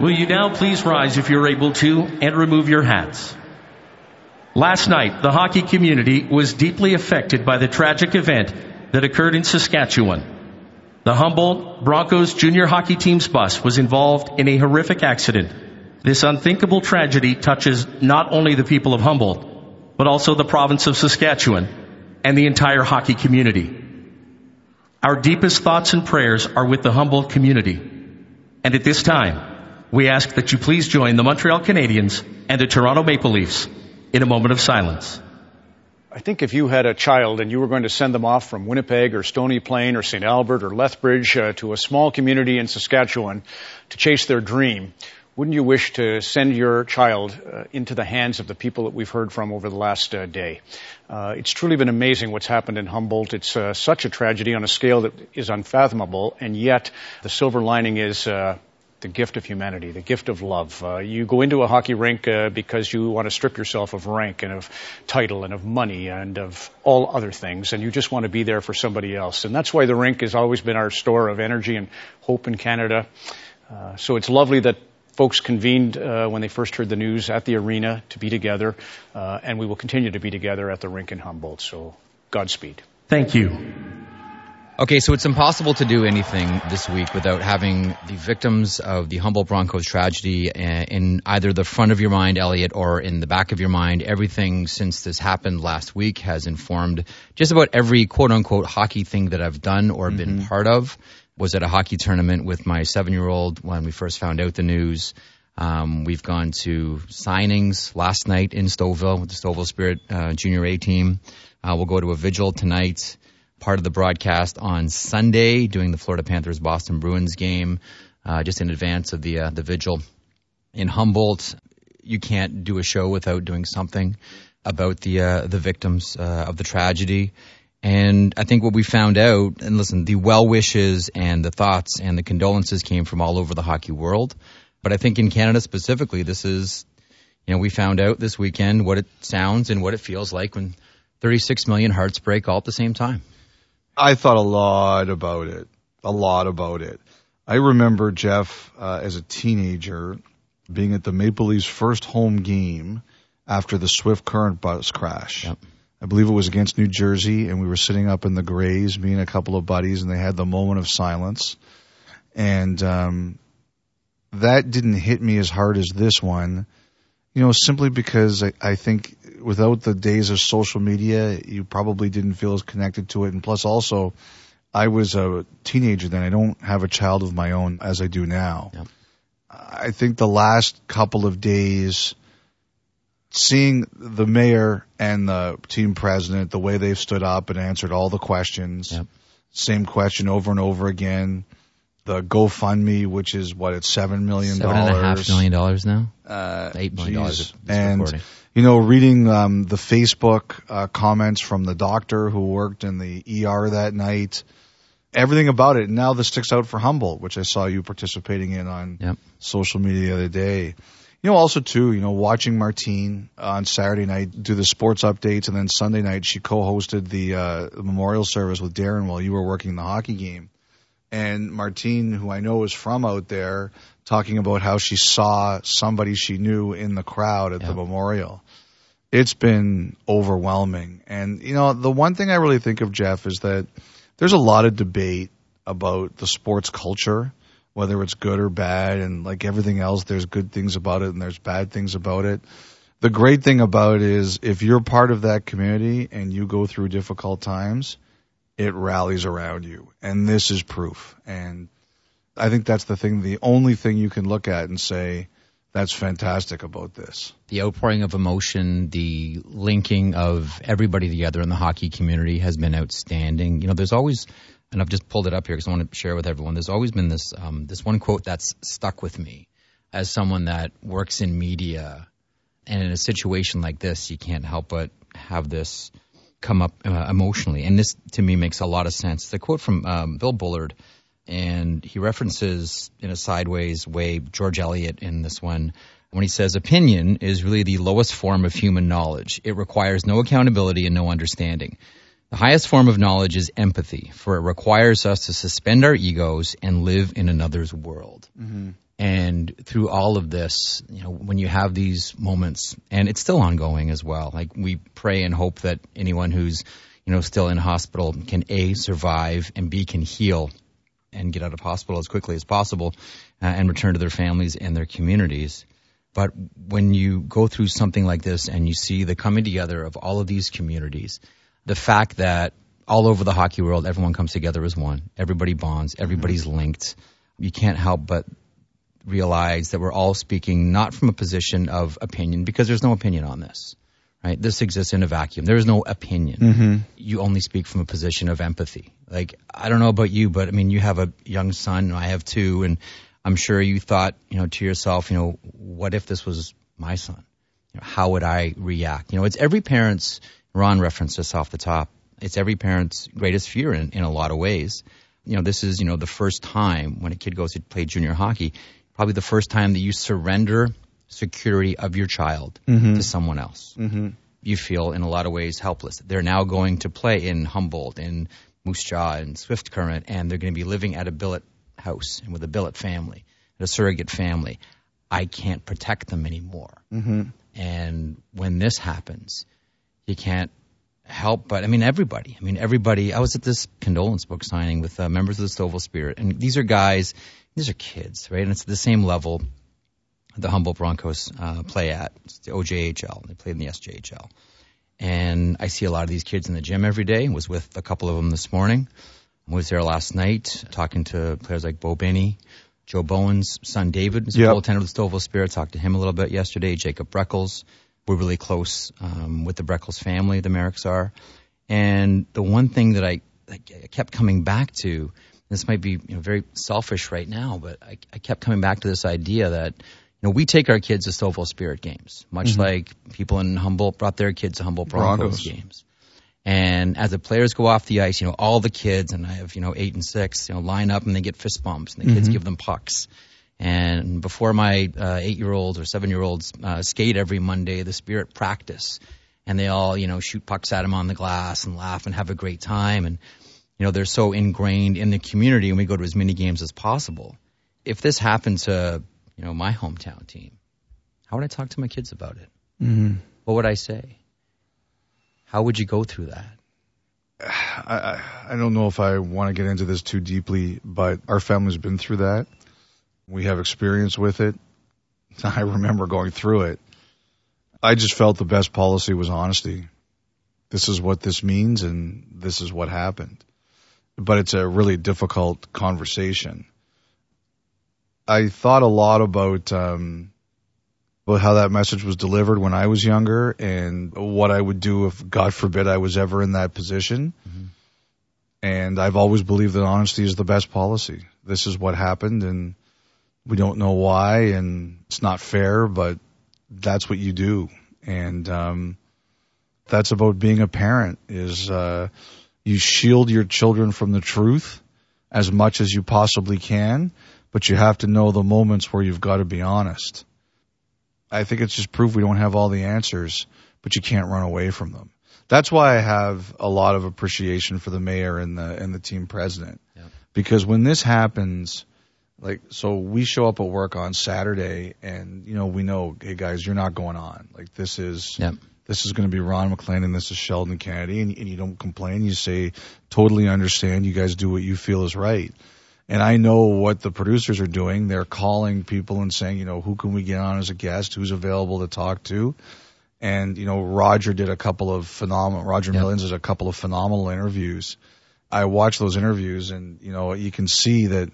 Will you now please rise if you're able to and remove your hats? Last night, the hockey community was deeply affected by the tragic event that occurred in Saskatchewan. The Humboldt Broncos junior hockey team's bus was involved in a horrific accident. This unthinkable tragedy touches not only the people of Humboldt, but also the province of Saskatchewan and the entire hockey community. Our deepest thoughts and prayers are with the Humboldt community. And at this time, we ask that you please join the Montreal Canadiens and the Toronto Maple Leafs in a moment of silence. I think if you had a child and you were going to send them off from Winnipeg or Stony Plain or St. Albert or Lethbridge to a small community in Saskatchewan to chase their dream, wouldn't you wish to send your child into the hands of the people that we've heard from over the last day? It's truly been amazing what's happened in Humboldt. It's such a tragedy on a scale that is unfathomable, and yet the silver lining is the gift of humanity, the gift of love. You go into a hockey rink because you want to strip yourself of rank and of title and of money and of all other things, and you just want to be there for somebody else. And that's why the rink has always been our store of energy and hope in Canada. So it's lovely that folks convened when they first heard the news at the arena to be together, and we will continue to be together at the rink in Humboldt. So Godspeed. Thank you. Okay, so it's impossible to do anything this week without having the victims of the Humboldt Broncos tragedy in either the front of your mind, Elliot, or in the back of your mind. Everything since this happened last week has informed just about every quote-unquote hockey thing that I've done or been part of. Was at a hockey tournament with my 7-year-old when we first found out the news. We've gone to signings last night in Stouffville with the Stouffville Spirit Junior A team. We'll go to a vigil tonight. Part of the broadcast on Sunday, doing the Florida Panthers-Boston Bruins game, just in advance of the vigil in Humboldt. You can't do a show without doing something about the victims of the tragedy. And I think what we found out, and listen, the well wishes and the thoughts and the condolences came from all over the hockey world. But I think in Canada specifically, this is, we found out this weekend what it sounds and what it feels like when 36 million hearts break all at the same time. I thought a lot about it. I remember, Jeff, as a teenager, being at the Maple Leafs' first home game after the Swift Current bus crash. Yep. I believe it was against New Jersey, and we were sitting up in the Grays, me and a couple of buddies, and they had the moment of silence. And that didn't hit me as hard as this one, simply because I think without the days of social media, you probably didn't feel as connected to it. And plus also, I was a teenager then. I don't have a child of my own as I do now. Yep. I think the last couple of days, seeing the mayor and the team president, the way they've stood up and answered all the questions, Yep. Same question over and over again. The GoFundMe, which is it's $7 million. $7.5 million now. $8 million. And reading the Facebook comments from the doctor who worked in the ER that night, everything about it. Now this sticks out for Humboldt, which I saw you participating in on social media the other day. Also too, watching Martine on Saturday night do the sports updates, and then Sunday night she co-hosted the memorial service with Darren while you were working the hockey game. And Martine, who I know is from out there, talking about how she saw somebody she knew in the crowd at the memorial. It's been overwhelming. And, the one thing I really think of, Jeff, is that there's a lot of debate about the sports culture, whether it's good or bad. And like everything else, there's good things about it and there's bad things about it. The great thing about it is if you're part of that community and you go through difficult times, it rallies around you. And this is proof. And I think that's the only thing you can look at and say, that's fantastic about this. The outpouring of emotion, the linking of everybody together in the hockey community has been outstanding. There's always, and I've just pulled it up here because I want to share with everyone, there's always been this one quote that's stuck with me as someone that works in media. And in a situation like this, you can't help but have this come up emotionally. And this, to me, makes a lot of sense. The quote from Bill Bullard, and he references in a sideways way George Eliot in this one when he says, opinion is really the lowest form of human knowledge. It requires no accountability and no understanding. The highest form of knowledge is empathy, for it requires us to suspend our egos and live in another's world. Mm-hmm. And through all of this, when you have these moments, and it's still ongoing as well, like we pray and hope that anyone who's, still in hospital can A, survive, and B, can heal and get out of hospital as quickly as possible and return to their families and their communities. But when you go through something like this and you see the coming together of all of these communities, the fact that all over the hockey world, everyone comes together as one, everybody bonds, everybody's linked, you can't help but realize that we're all speaking not from a position of opinion, because there's no opinion on this, right? This exists in a vacuum. There is no opinion. You only speak from a position of empathy. Like, I don't know about you, but I mean, you have a young son, and I have two, and I'm sure you thought, to yourself, what if this was my son? How would I react? It's every parent's, Ron referenced this off the top, it's every parent's greatest fear in a lot of ways. This is, the first time when a kid goes to play junior hockey, probably the first time that you surrender security of your child to someone else. You feel in a lot of ways helpless. They're now going to play in Humboldt, in Moose Jaw, and Swift Current, and they're going to be living at a billet house and with a billet family, a surrogate family. I can't protect them anymore. And when this happens, you can't help but, everybody. I was at this condolence book signing with members of the Stouffville Spirit, and these are kids, right? And it's the same level the Humboldt Broncos play at. It's the OJHL. They played in the SJHL. And I see a lot of these kids in the gym every day. I was with a couple of them this morning. I was there last night talking to players like Bo Binney. Joe Bowen's son David is a goaltender of the Stouffville Spirit. Talked to him a little bit yesterday. Jacob Breckles. We're really close with the Breckles family, the Merricks are. And the one thing that I kept coming back to, this might be very selfish right now, but I kept coming back to this idea that we take our kids to Stouffville Spirit games, much like people in Humboldt brought their kids to Humboldt Broncos games. And as the players go off the ice, all the kids, and I have 8 and 6, line up and they get fist bumps, and the kids give them pucks. And before my 8-year-olds or 7-year-olds skate every Monday, the Spirit practice, and they all shoot pucks at them on the glass and laugh and have a great time. And they're so ingrained in the community, and we go to as many games as possible. If this happened to my hometown team, how would I talk to my kids about it? What would I say? How would you go through that? I don't know if I want to get into this too deeply, but our family's been through that. We have experience with it. I remember going through it. I just felt the best policy was honesty. This is what this means, and this is what happened. But it's a really difficult conversation. I thought a lot about how that message was delivered when I was younger, and what I would do if, God forbid, I was ever in that position. And I've always believed that honesty is the best policy. This is what happened, and we don't know why, and it's not fair, but that's what you do. And that's about being a parent, is you shield your children from the truth as much as you possibly can, but you have to know the moments where you've got to be honest. I think it's just proof we don't have all the answers, but you can't run away from them. That's why I have a lot of appreciation for the mayor and the team president. Because when this happens, so we show up at work on Saturday, and we know, hey guys, you're not going on. This is going to be Ron McLean, and this is Sheldon Kennedy, and you don't complain. You say, totally understand. You guys do what you feel is right. And I know what the producers are doing. They're calling people and saying, who can we get on as a guest? Who's available to talk to? And, Roger did a couple of phenomenal, Roger Millions did a couple of phenomenal interviews. I watched those interviews, and, you can see that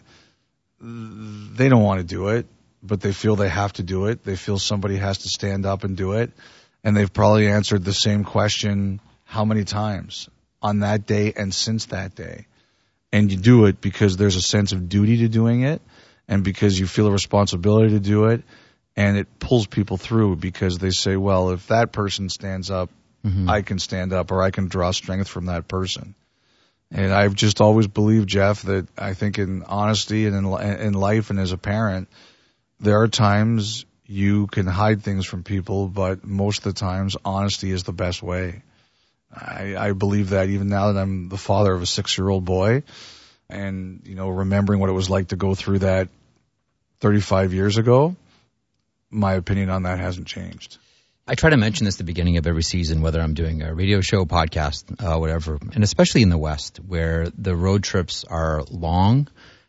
they don't want to do it, but they feel they have to do it. They feel somebody has to stand up and do it. And they've probably answered the same question how many times on that day and since that day. And you do it because there's a sense of duty to doing it, and because you feel a responsibility to do it, and it pulls people through because they say, well, if that person stands up, I can stand up, or I can draw strength from that person. And I've just always believed, Jeff, that I think in honesty and in life and as a parent, there are times you can hide things from people, but most of the times honesty is the best way. I believe that even now that I'm the father of a 6-year-old boy, and, remembering what it was like to go through that 35 years ago, my opinion on that hasn't changed. I try to mention this at the beginning of every season, whether I'm doing a radio show, podcast, whatever, and especially in the West, where the road trips are long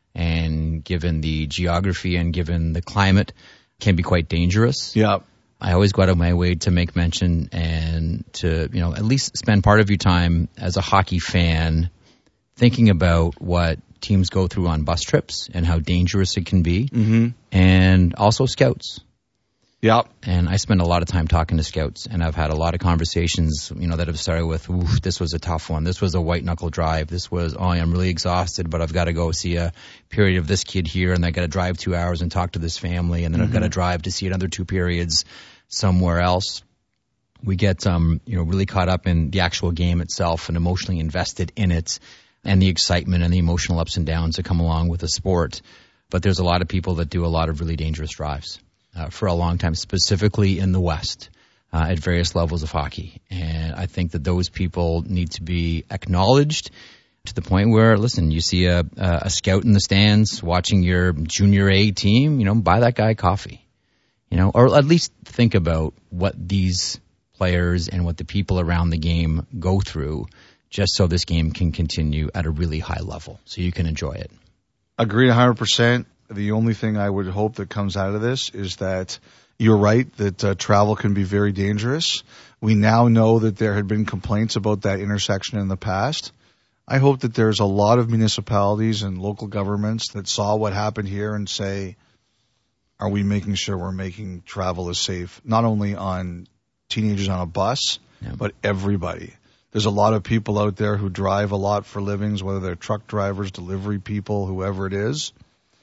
and given the geography and given the climate can be quite dangerous. Yeah. I always go out of my way to make mention and to, at least spend part of your time as a hockey fan thinking about what teams go through on bus trips and how dangerous it can be. Mm-hmm. And also scouts. Yeah. And I spend a lot of time talking to scouts, and I've had a lot of conversations, that have started with, this was a tough one. This was a white knuckle drive. This was, I'm really exhausted, but I've got to go see a period of this kid here, and I got to drive 2 hours and talk to this family, and then I've got to drive to see another 2 periods somewhere else. We get, really caught up in the actual game itself and emotionally invested in it, and the excitement and the emotional ups and downs that come along with the sport. But there's a lot of people that do a lot of really dangerous drives. For a long time, specifically in the West, at various levels of hockey. And I think that those people need to be acknowledged to the point where, listen, you see a scout in the stands watching your junior A team, buy that guy coffee, or at least think about what these players and what the people around the game go through just so this game can continue at a really high level so you can enjoy it. Agree 100%. The only thing I would hope that comes out of this is that you're right, that travel can be very dangerous. We now know that there had been complaints about that intersection in the past. I hope that there's a lot of municipalities and local governments that saw what happened here and say, are we making sure we're making travel as safe, not only on teenagers on a bus, but everybody. There's a lot of people out there who drive a lot for livings, whether they're truck drivers, delivery people, whoever it is.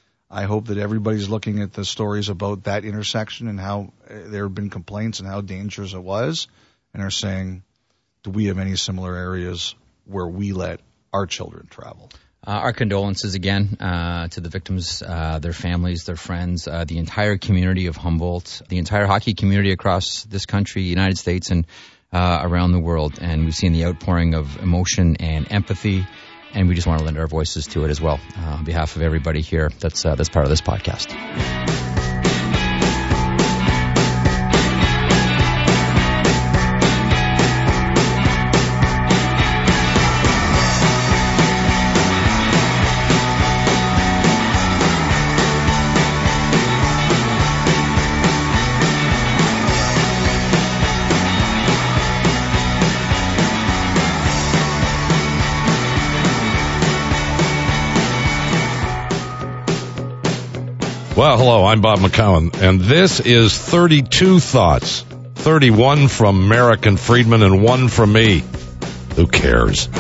I hope that everybody's looking at the stories about that intersection and how there have been complaints and how dangerous it was, and are saying, do we have any similar areas where we let our children travel? Our condolences again to the victims, their families, their friends, the entire community of Humboldt, the entire hockey community across this country, United States, and around the world. And we've seen the outpouring of emotion and empathy. And we just want to lend our voices to it as well, on behalf of everybody here that's part of this podcast. Well, hello, I'm Bob McCowan, and this is 32 Thoughts. 31 from Merrick and Friedman and 1 from me. Who cares?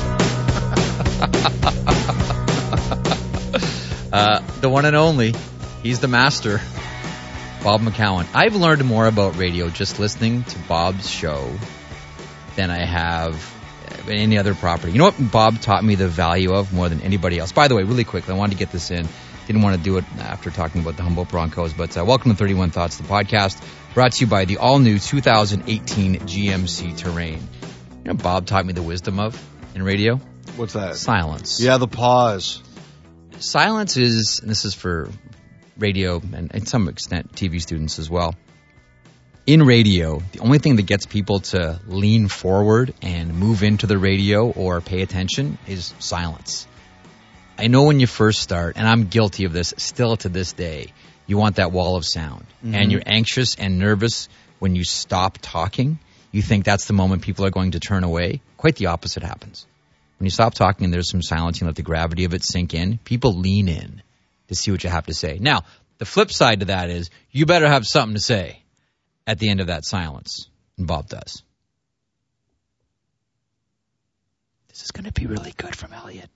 The one and only. He's the master. Bob McCowan. I've learned more about radio just listening to Bob's show than I have any other property. You know what Bob taught me the value of more than anybody else? By the way, really quickly, I wanted to get this in. Didn't want to do it after talking about the Humboldt Broncos, but welcome to 31 Thoughts, the podcast, brought to you by the all-new 2018 GMC Terrain. Bob taught me the wisdom of in radio. What's that? Silence. Yeah, the pause. Silence is, and this is for radio and to some extent TV students as well. In radio, the only thing that gets people to lean forward and move into the radio or pay attention is silence. I know when you first start, and I'm guilty of this still to this day, you want that wall of sound. Mm-hmm. And you're anxious and nervous when you stop talking. You think that's the moment people are going to turn away. Quite the opposite happens. When you stop talking and there's some silence, you let the gravity of it sink in, people lean in to see what you have to say. Now, the flip side to that is you better have something to say at the end of that silence. And Bob does. This is going to be really good from Elliot.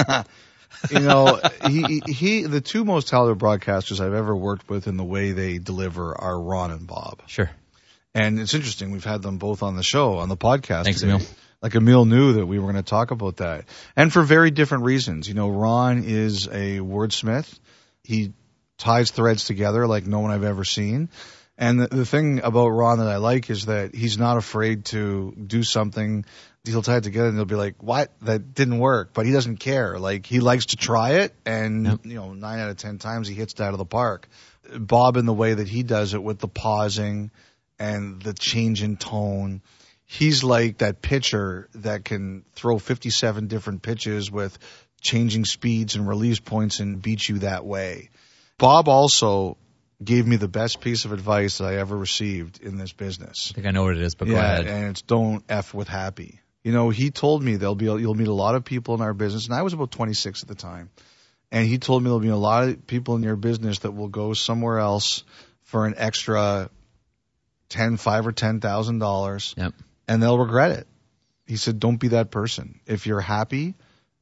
The two most talented broadcasters I've ever worked with in the way they deliver are Ron and Bob. Sure. And it's interesting. We've had them both on the show, on the podcast. Thanks, today. Emil. Like Emil knew that we were going to talk about that. And for very different reasons. Ron is a wordsmith. He ties threads together like no one I've ever seen. And the thing about Ron that I like is that he's not afraid to do something he'll tie it together and they'll be like, what? That didn't work. But he doesn't care. Like, he likes to try it, and, 9 out of 10 times he hits it out of the park. Bob, in the way that he does it with the pausing and the change in tone, he's like that pitcher that can throw 57 different pitches with changing speeds and release points and beat you that way. Bob also gave me the best piece of advice that I ever received in this business. I think I know what it is, but go ahead. And it's don't F with happy. He told me you'll meet a lot of people in our business, and I was about 26 at the time. And he told me there'll be a lot of people in your business that will go somewhere else for an extra $5,000 or $10,000, yep, and they'll regret it. He said, don't be that person. If you're happy,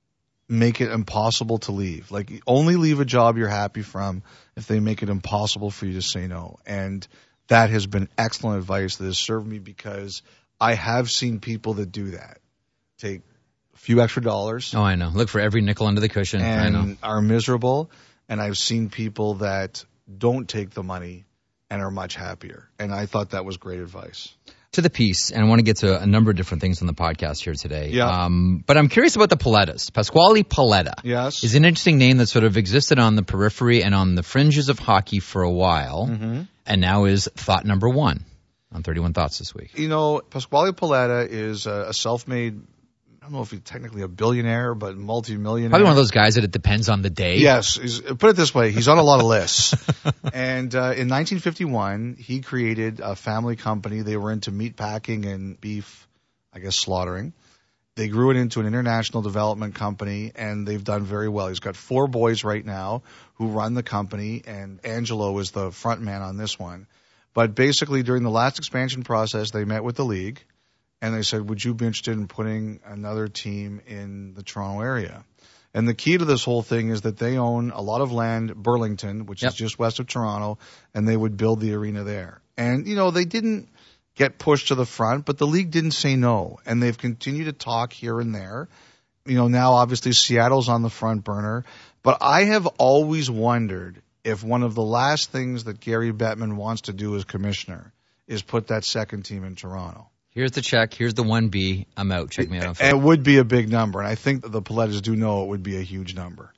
make it impossible to leave. Like, only leave a job you're happy from if they make it impossible for you to say no. And that has been excellent advice that has served me, because I have seen people that do that. Take a few extra dollars. Oh, I know. Look for every nickel under the cushion. I know. And are miserable. And I've seen people that don't take the money and are much happier. And I thought that was great advice. To the piece, and I want to get to a number of different things on the podcast here today. Yeah. But I'm curious about the Palettas. Pasquale Paletta Yes. is an interesting name that sort of existed on the periphery and on the fringes of hockey for a while, and now is thought number one on 31 Thoughts this week. Pasquale Paletta is a self-made, I don't know if he's technically a billionaire, but multi-millionaire. Probably one of those guys that it depends on the day. Yes. Put it this way. He's on a lot of lists. And in 1951, he created a family company. They were into meat packing and beef, slaughtering. They grew it into an international development company, and they've done very well. He's got 4 boys right now who run the company, and Angelo is the front man on this one. But basically, during the last expansion process, they met with the league, and they said, would you be interested in putting another team in the Toronto area? And the key to this whole thing is that they own a lot of land, Burlington, which is just west of Toronto, and they would build the arena there. And, they didn't get pushed to the front, but the league didn't say no, and they've continued to talk here and there. Now obviously Seattle's on the front burner, but I have always wondered if one of the last things that Gary Bettman wants to do as commissioner is put that second team in Toronto. Here's the check. Here's the 1B. I'm out. Check me out on Facebook. And it would be a big number, and I think the Palettas do know it would be a huge number.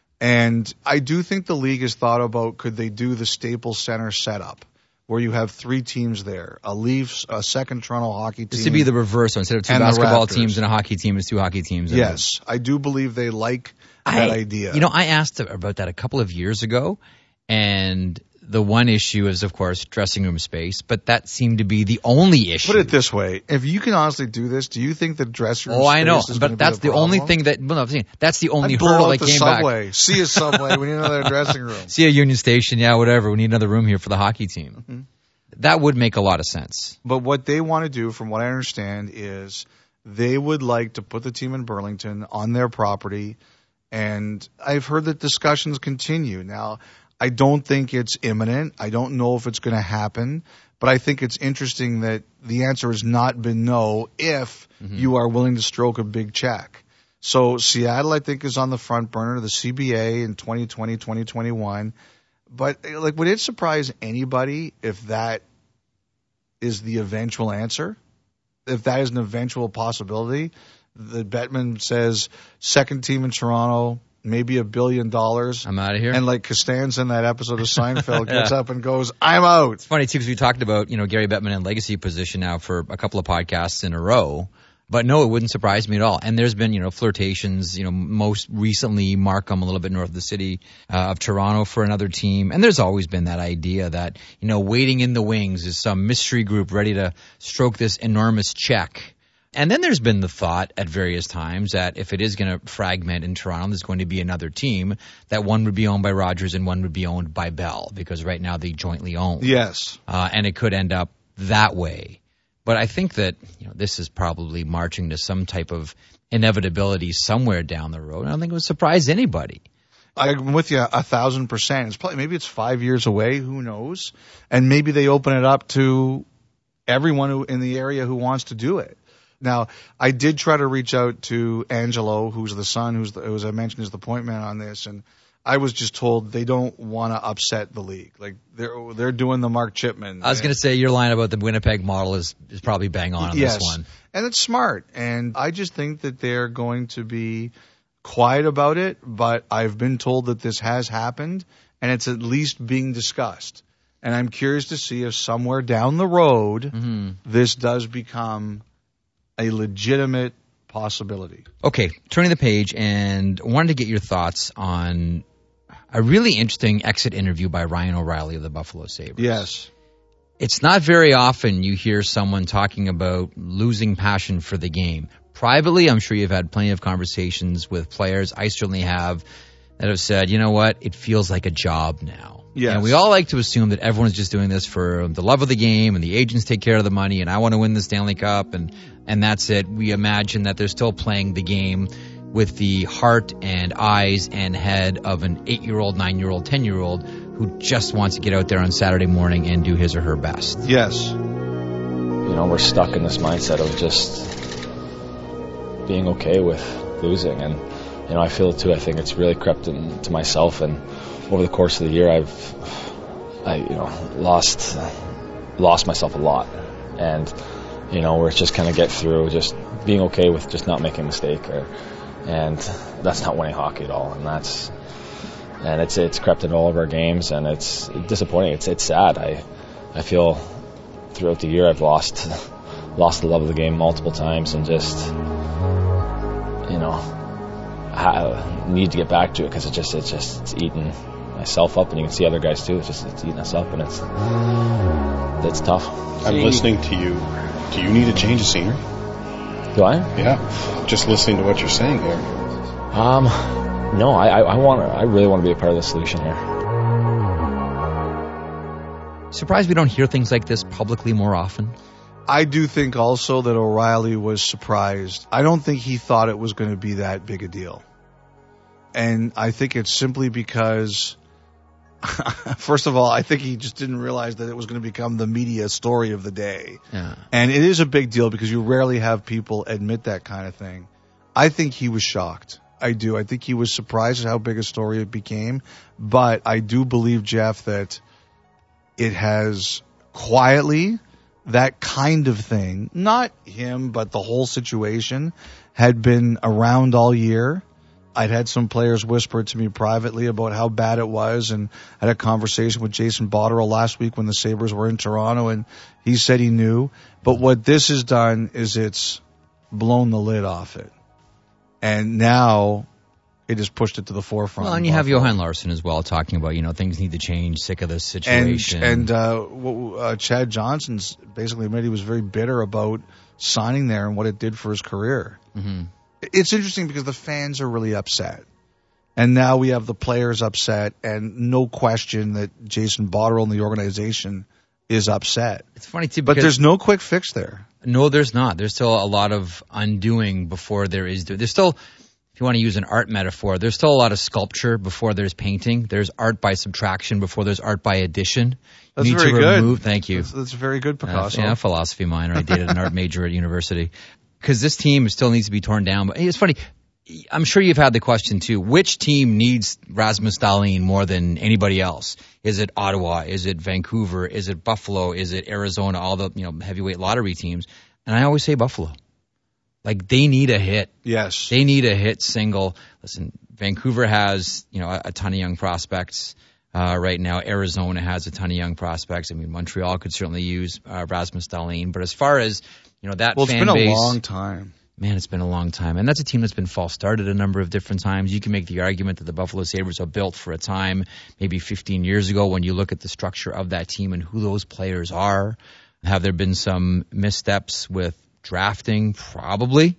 And I do think the league has thought about, could they do the Staples Center setup, where you have 3 teams there, a Leafs, a second Toronto hockey team. This would be the reverse. So instead of 2 basketball teams and a hockey team, it's 2 hockey teams. Yes, I do believe they like that idea. I asked about that a couple of years ago, and the one issue is, of course, dressing room space, but that seemed to be the only issue. Put it this way. If you can honestly do this, do you think the dressing room space I know, is but that's the only thing that, that's the only hurdle that came subway. back. See a Subway. We need another dressing room. See a Union Station. Yeah, whatever. We need another room here for the hockey team. Mm-hmm. That would make a lot of sense. But what they want to do, from what I understand, is they would like to put the team in Burlington on their property, and I've heard that discussions continue. Now, I don't think it's imminent. I don't know if it's going to happen, but I think it's interesting that the answer has not been no if you are willing to stroke a big check. So Seattle, I think, is on the front burner, the CBA in 2020, 2021. But would it surprise anybody if that is the eventual answer? If that is an eventual possibility? The Bettman says second team in Toronto, maybe $1 billion. I'm out of here. And like Costanza in that episode of Seinfeld gets up and goes, I'm out. It's funny, too, because we talked about, Gary Bettman in legacy position now for a couple of podcasts in a row. But no, it wouldn't surprise me at all. And there's been, flirtations, most recently Markham, a little bit north of the city of Toronto for another team. And there's always been that idea that, waiting in the wings is some mystery group ready to stroke this enormous check. And then there's been the thought at various times that if it is going to fragment in Toronto, there's going to be another team, that one would be owned by Rogers and one would be owned by Bell, because right now they jointly own. Yes. And it could end up that way. But I think that this is probably marching to some type of inevitability somewhere down the road. I don't think it would surprise anybody. I'm with you 1,000%. It's probably, maybe it's 5 years away. Who knows? And maybe they open it up to everyone in the area who wants to do it. Now, I did try to reach out to Angelo, who's the son, who, as I mentioned, is the point man on this, and I was just told they don't want to upset the league. Like they're doing the Mark Chipman. I was going to say your line about the Winnipeg model is probably bang on yes. this one. And it's smart. And I just think that they're going to be quiet about it, but I've been told that this has happened and it's at least being discussed. And I'm curious to see if somewhere down the road this does become a legitimate possibility. Okay, turning the page, and wanted to get your thoughts on a really interesting exit interview by Ryan O'Reilly of the Buffalo Sabres. Yes. It's not very often you hear someone talking about losing passion for the game. Privately, I'm sure you've had plenty of conversations with players. I certainly have, that have said, you know what, it feels like a job now. Yes. And we all like to assume that everyone's just doing this for the love of the game and the agents take care of the money and I want to win the Stanley Cup and that's it. We imagine that they're still playing the game with the heart and eyes and head of an 8-year-old, 9-year-old, 10-year-old who just wants to get out there on Saturday morning and do his or her best. Yes. You know, we're stuck in this mindset of just being okay with losing. And, you know, I feel it too. I think it's really crept into myself. And over the course of the year, I lost myself a lot. And, you know, we're just kind of get through just being okay with just not making a mistake. And that's not winning hockey at all. And it's crept into all of our games, and it's disappointing. It's sad. I feel throughout the year I've lost the love of the game multiple times, and just, you know, I need to get back to it because it's eating myself up, and you can see other guys too. It's eating us up, and it's tough. I'm listening to you. Do you need a change of scenery? Do I? Yeah. Just listening to what you're saying here. No, I really want to be a part of the solution here. Surprised we don't hear things like this publicly more often? I do think also that O'Reilly was surprised. I don't think he thought it was going to be that big a deal. And I think it's simply because, first of all, I think he just didn't realize that it was going to become the media story of the day. Yeah. And it is a big deal because you rarely have people admit that kind of thing. I think he was shocked. I do. I think he was surprised at how big a story it became. But I do believe, Jeff, that it has quietly, that kind of thing, not him, but the whole situation, had been around all year. I'd had some players whisper to me privately about how bad it was, and I had a conversation with Jason Botterill last week when the Sabres were in Toronto, and he said he knew. But what this has done is it's blown the lid off it. And now it has pushed it to the forefront. Well, and you have Johan Larsson as well talking about, you know, things need to change, sick of this situation. And Chad Johnson's basically admitted he was very bitter about signing there and what it did for his career. Mm-hmm. It's interesting because the fans are really upset. And now we have the players upset, and no question that Jason Botterill and the organization is upset. It's funny, too, but there's no quick fix there. No, there's not. There's still a lot of undoing before there is. There's still, if you want to use an art metaphor, there's still a lot of sculpture before there's painting. There's art by subtraction before there's art by addition. That's very good. Thank you. That's very good, Picasso. Yeah, philosophy minor. I dated an art major at university. Because this team still needs to be torn down. But it's funny. I'm sure you've had the question too. Which team needs Rasmus Dahlin more than anybody else? Is it Ottawa? Is it Vancouver? Is it Buffalo? Is it Arizona? All the heavyweight lottery teams. And I always say Buffalo. Like, they need a hit. Yes. They need a hit single. Listen, Vancouver has a ton of young prospects right now. Arizona has a ton of young prospects. I mean, Montreal could certainly use Rasmus Dahlin. But as far as that it's fan been base, a long time. Man, it's been a long time. And that's a team that's been false started a number of different times. You can make the argument that the Buffalo Sabres are built for a time, maybe 15 years ago, when you look at the structure of that team and who those players are. Have there been some missteps with drafting? Probably.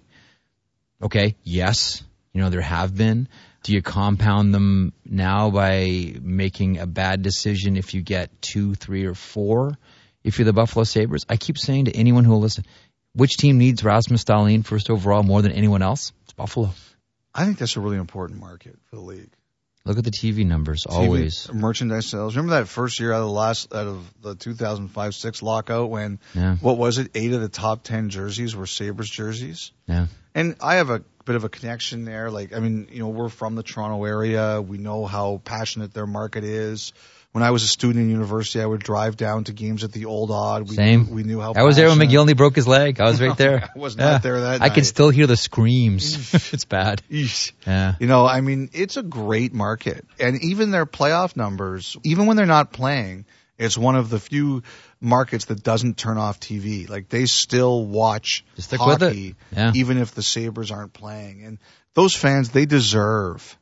Okay, yes. There have been. Do you compound them now by making a bad decision if you get 2, 3, or 4 if you're the Buffalo Sabres? I keep saying to anyone who will listen, which team needs Rasmus Dahlin first overall more than anyone else? It's Buffalo. I think that's a really important market for the league. Look at the TV numbers, always. Merchandise sales. Remember that first year out of the 2005-06 lockout when, what was it, 8 of the top 10 jerseys were Sabres jerseys? Yeah. And I have a bit of a connection there. Like, I mean, we're from the Toronto area. We know how passionate their market is. When I was a student in university, I would drive down to games at the Old Odd. We knew how I was there when passionate. McGillney broke his leg. I was right there. I was not there that I night. can still hear the screams. It's bad. Yeah. I mean, it's a great market. And even their playoff numbers, even when they're not playing, it's one of the few markets that doesn't turn off TV. Like, they still watch Just stick with hockey, it. Yeah. even if the Sabres aren't playing. And those fans, they deserve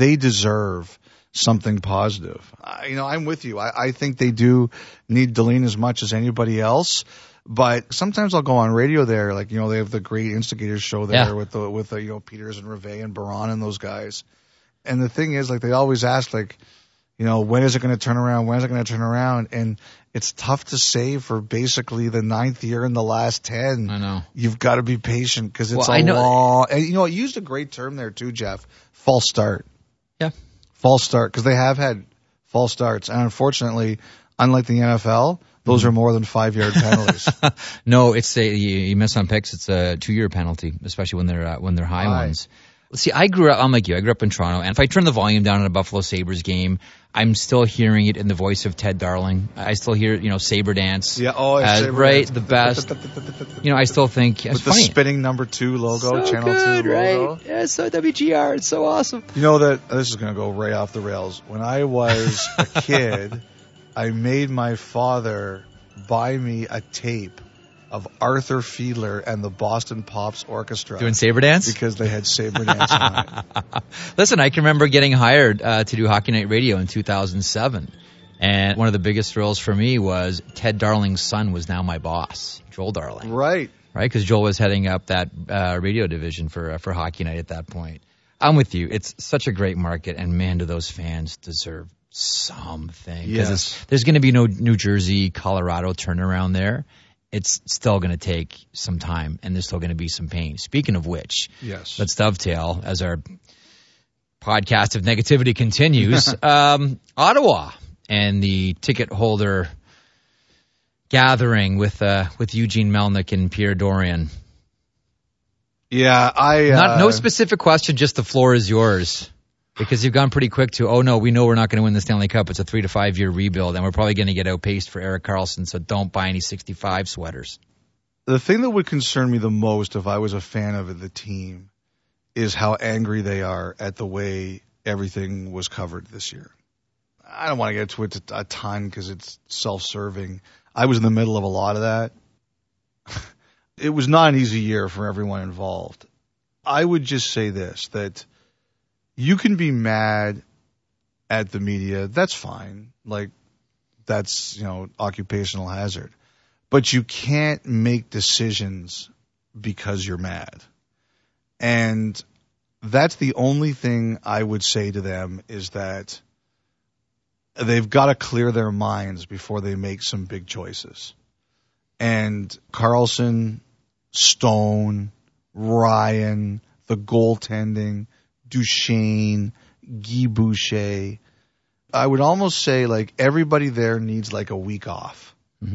something positive. I'm with you. I think they do need Deline as much as anybody else. But sometimes I'll go on radio there, like, they have the great Instigators show there with the Peters and Rivet and Baron and those guys. And the thing is, like, they always ask, like, when is it going to turn around? When is it going to turn around? And it's tough to say for basically the 9th year in the last 10. I know. You've got to be patient because it's I know. long. And, I used a great term there too, Jeff. False start. Yeah. False start, because they have had false starts. And unfortunately, unlike the NFL, those are more than 5-yard penalties. No, it's you miss on picks. It's a 2-year penalty, especially when they're high ones. See, I'm like you. I grew up in Toronto, and if I turn the volume down on a Buffalo Sabres game, I'm still hearing it in the voice of Ted Darling. I still hear, Sabre Dance. Yeah, Sabre right, Dance. the best. I still think it's with the funny. spinning number 2 logo, So Channel good, 2 logo. Right? Yeah, so WGR. It's so awesome. You know that this is going to go right off the rails. When I was a kid, I made my father buy me a tape of Arthur Fiedler and the Boston Pops Orchestra. Doing Sabre Dance? Because they had Sabre Dance on it. Listen, I can remember getting hired to do Hockey Night Radio in 2007. And one of the biggest thrills for me was Ted Darling's son was now my boss, Joel Darling. Right. Right? Because Joel was heading up that radio division for Hockey Night at that point. I'm with you. It's such a great market, and man, do those fans deserve something. Because there's going to be no New Jersey, Colorado turnaround there. It's still going to take some time, and there's still going to be some pain. Speaking of which, let's dovetail as our podcast of negativity continues. Ottawa and the ticket holder gathering with Eugene Melnyk and Pierre Dorion. Yeah, no specific question, just the floor is yours. Because you've gone pretty quick to, we know we're not going to win the Stanley Cup. It's a 3 to 5 year rebuild, and we're probably going to get outpaced for Erik Karlsson, so don't buy any 65 sweaters. The thing that would concern me the most if I was a fan of the team is how angry they are at the way everything was covered this year. I don't want to get to it a ton because it's self-serving. I was in the middle of a lot of that. It was not an easy year for everyone involved. I would just say this, that you can be mad at the media. That's fine. Like, that's, occupational hazard. But you can't make decisions because you're mad. And that's the only thing I would say to them, is that they've got to clear their minds before they make some big choices. And Karlsson, Stone, Ryan, the goaltending, Duchesne, Guy Boucher. I would almost say, like, everybody there needs like a week off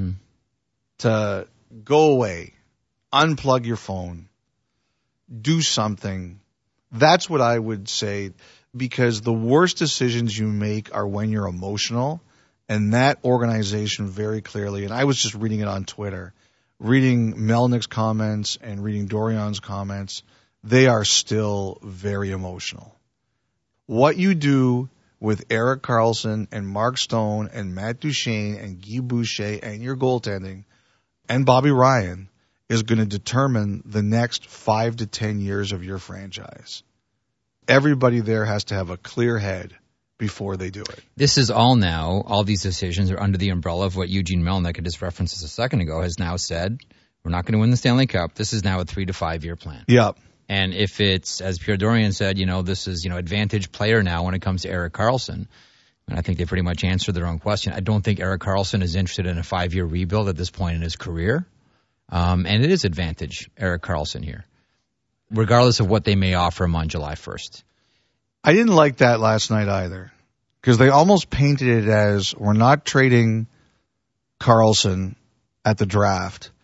to go away, unplug your phone, do something. That's what I would say, because the worst decisions you make are when you're emotional, and that organization very clearly, and I was just reading it on Twitter, reading Melnyk's comments and reading Dorion's comments, they are still very emotional. What you do with Erik Karlsson and Mark Stone and Matt Duchesne and Guy Boucher and your goaltending and Bobby Ryan is going to determine the next 5 to 10 years of your franchise. Everybody there has to have a clear head before they do it. This is all these decisions are under the umbrella of what Eugene Melnyk, I just referenced a second ago, has now said, we're not going to win the Stanley Cup. This is now a 3 to 5 year plan. Yep. And if it's, as Pierre Dorion said, this is, advantage player now when it comes to Erik Karlsson. And I think they pretty much answered their own question. I don't think Erik Karlsson is interested in a 5-year rebuild at this point in his career. And it is advantage Erik Karlsson here, regardless of what they may offer him on July 1st. I didn't like that last night either, because they almost painted it as, we're not trading Karlsson at the draft,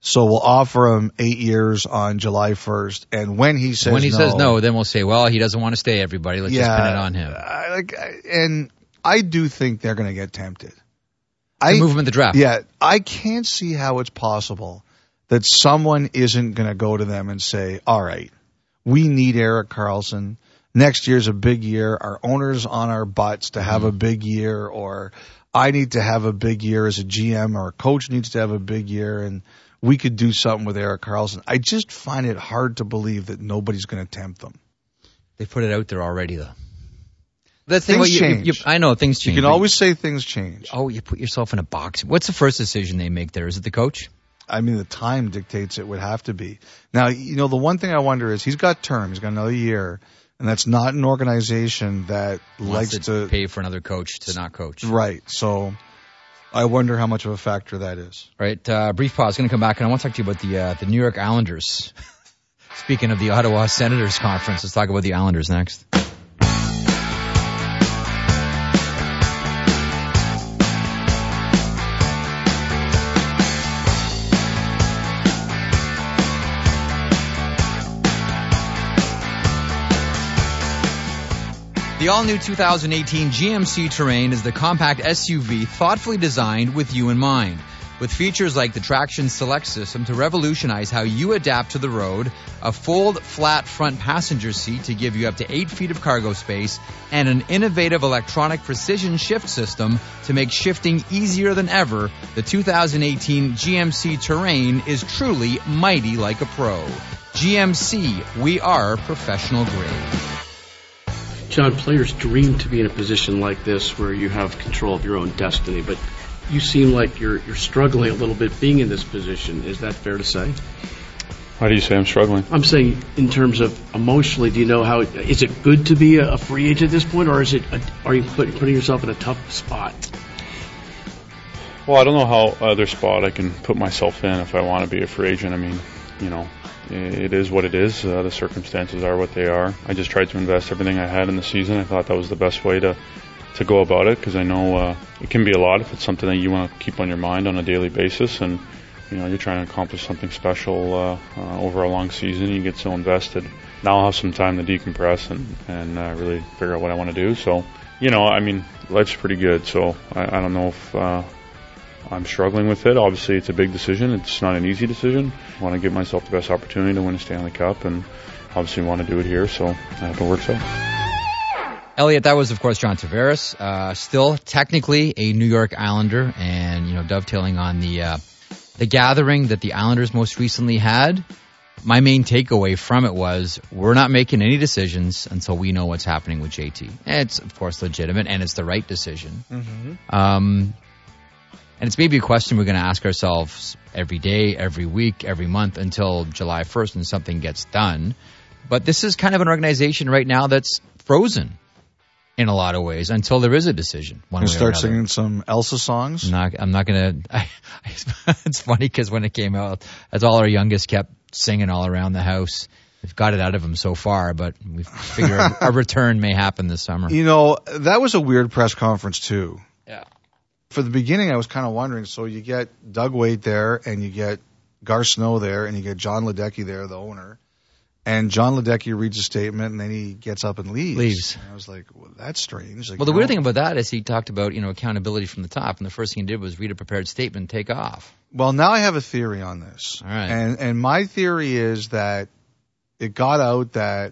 So we'll offer him 8 years on July 1st. And when he says no, then we'll say, well, he doesn't want to stay, everybody. Let's just pin it on him. And I do think they're going to get tempted. Move him in the draft. Yeah. I can't see how it's possible that someone isn't going to go to them and say, all right, we need Erik Karlsson. Next year's a big year. Our owner's on our butts to have a big year, or I need to have a big year as a GM, or a coach needs to have a big year, and we could do something with Erik Karlsson. I just find it hard to believe that nobody's going to tempt them. They put it out there already, though. Things change. I know things change. You can always say things change. Oh, you put yourself in a box. What's the first decision they make there? Is it the coach? I mean, the time dictates it would have to be. Now, the one thing I wonder is he's got term. He's got another year, and that's not an organization that likes to pay for another coach to not coach. Right. So I wonder how much of a factor that is. Right. Brief pause. Going to come back, and I want to talk to you about the New York Islanders. Speaking of the Ottawa Senators Conference, let's talk about the Islanders next. The all-new 2018 GMC Terrain is the compact SUV thoughtfully designed with you in mind. With features like the Traction Select system to revolutionize how you adapt to the road, a fold flat front passenger seat to give you up to 8 feet of cargo space, and an innovative electronic precision shift system to make shifting easier than ever, the 2018 GMC Terrain is truly mighty like a pro. GMC, we are professional grade. John, players dream to be in a position like this where you have control of your own destiny, but you seem like you're struggling a little bit being in this position. Is that fair to say? How do you say I'm struggling? I'm saying in terms of emotionally, do you know how, is it good to be a free agent at this point, or are you putting yourself in a tough spot? Well, I don't know how other spot I can put myself in if I want to be a free agent. I mean, it is what it is. The circumstances are what they are. I just tried to invest everything I had in the season. I thought that was the best way to go about it, because I know it can be a lot if it's something that you want to keep on your mind on a daily basis, and you're trying to accomplish something special over a long season. You get so invested. Now I'll have some time to decompress and really figure out what I want to do. So, I mean, life's pretty good. So I don't know if I'm struggling with it. Obviously, it's a big decision. It's not an easy decision. I want to give myself the best opportunity to win a Stanley Cup, and obviously want to do it here. So I hope it works out. Elliot, that was, of course, John Tavares. Still technically a New York Islander, and, dovetailing on the gathering that the Islanders most recently had, my main takeaway from it was we're not making any decisions until we know what's happening with JT. And it's, of course, legitimate, and it's the right decision. Mm-hmm. And it's maybe a question we're going to ask ourselves every day, every week, every month until July 1st and something gets done. But this is kind of an organization right now that's frozen in a lot of ways until there is a decision. You start singing some Elsa songs? I'm not going to. It's funny because when it came out, that's all our youngest kept singing all around the house. We've got it out of him so far, but we figure a return may happen this summer. That was a weird press conference too. Yeah. For the beginning, I was kind of wondering, so you get Doug Weight there, and you get Gar Snow there, and you get John Ledecky there, the owner. And John Ledecky reads a statement, and then he gets up and leaves. And I was like, well, that's strange. Well, the weird thing about that is he talked about, accountability from the top, and the first thing he did was read a prepared statement and take off. Well, now I have a theory on this. All right. And my theory is that it got out that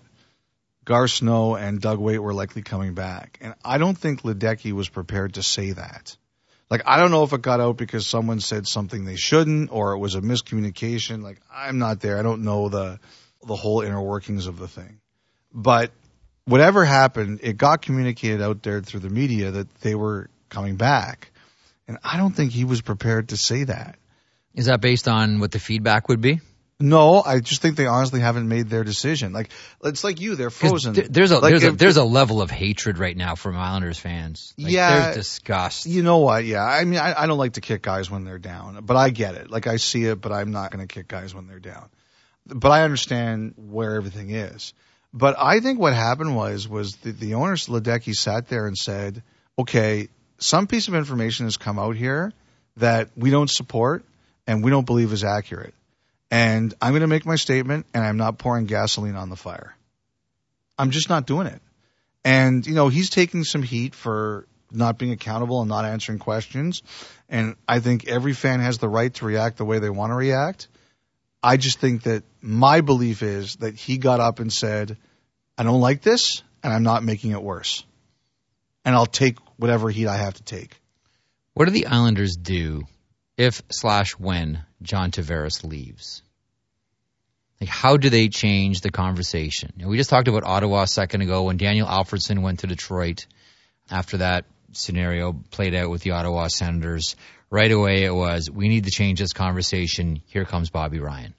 Gar Snow and Doug Weight were likely coming back. And I don't think Ledecky was prepared to say that. I don't know if it got out because someone said something they shouldn't, or it was a miscommunication. I'm not there. I don't know the whole inner workings of the thing. But whatever happened, it got communicated out there through the media that they were coming back. And I don't think he was prepared to say that. Is that based on what the feedback would be? No, I just think they honestly haven't made their decision. It's like you, they're frozen. There's a level of hatred right now from Islanders fans. There's disgust. You know what? Yeah, I mean, I don't like to kick guys when they're down, but I get it. I see it, but I'm not going to kick guys when they're down. But I understand where everything is. But I think what happened was the owner, Ledecky, sat there and said, okay, some piece of information has come out here that we don't support and we don't believe is accurate. And I'm going to make my statement, and I'm not pouring gasoline on the fire. I'm just not doing it. And, he's taking some heat for not being accountable and not answering questions. And I think every fan has the right to react the way they want to react. I just think that my belief is that he got up and said, I don't like this, and I'm not making it worse. And I'll take whatever heat I have to take. What do the Islanders do if/when John Tavares leaves? Like, how do they change the conversation? We just talked about Ottawa a second ago when Daniel Alfredson went to Detroit. After that scenario played out with the Ottawa Senators, right away it was, we need to change this conversation. Here comes Bobby Ryan.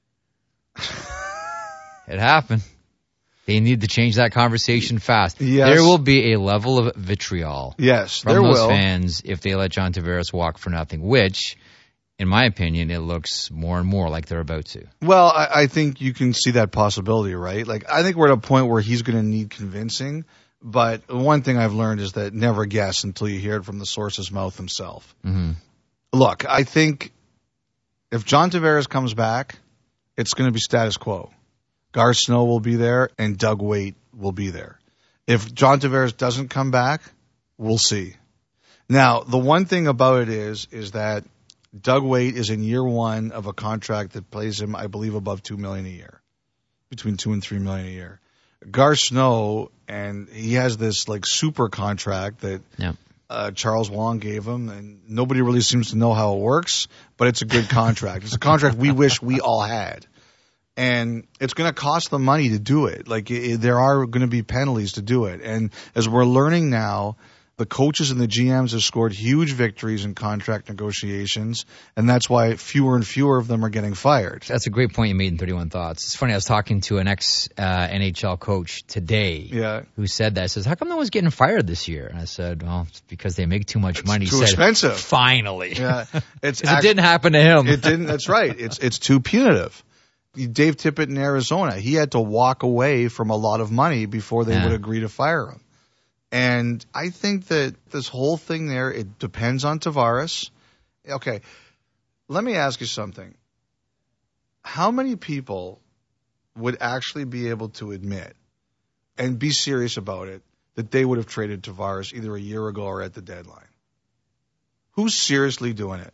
It happened. They need to change that conversation fast. Yes. There will be a level of vitriol from there those will. fans if they let John Tavares walk for nothing, which, in my opinion, it looks more and more like they're about to. Well, I think you can see that possibility, right? Like, I think we're at a point where he's going to need convincing. But one thing I've learned is that never guess until you hear it from the source's mouth himself. Mm-hmm. Look, I think if John Tavares comes back, it's going to be status quo. Garth Snow will be there, and Doug Weight will be there. If John Tavares doesn't come back, we'll see. Now, the one thing about it is that Doug Weight is in year one of a contract that pays him, I believe, above $2 million a year, between $2 and $3 million a year. Garth Snow, and he has this like super contract that Charles Wong gave him, and nobody really seems to know how it works, but it's a good contract. It's a contract we wish we all had. And it's going to cost them money to do it. Like, there are going to be penalties to do it. And as we're learning now, the coaches and the GMs have scored huge victories in contract negotiations, and that's why fewer and fewer of them are getting fired. That's a great point you made in 31 Thoughts. It's funny, I was talking to an ex-NHL coach today who said that. He says, how come no one's getting fired this year? And I said, well, it's because they make too much money. It's too expensive. Finally. Yeah, it didn't happen to him. It didn't. That's right. It's too punitive. Dave Tippett in Arizona, he had to walk away from a lot of money before they would agree to fire him. And I think that this whole thing there, it depends on Tavares. Okay, let me ask you something. How many people would actually be able to admit and be serious about it that they would have traded Tavares either a year ago or at the deadline? Who's seriously doing it?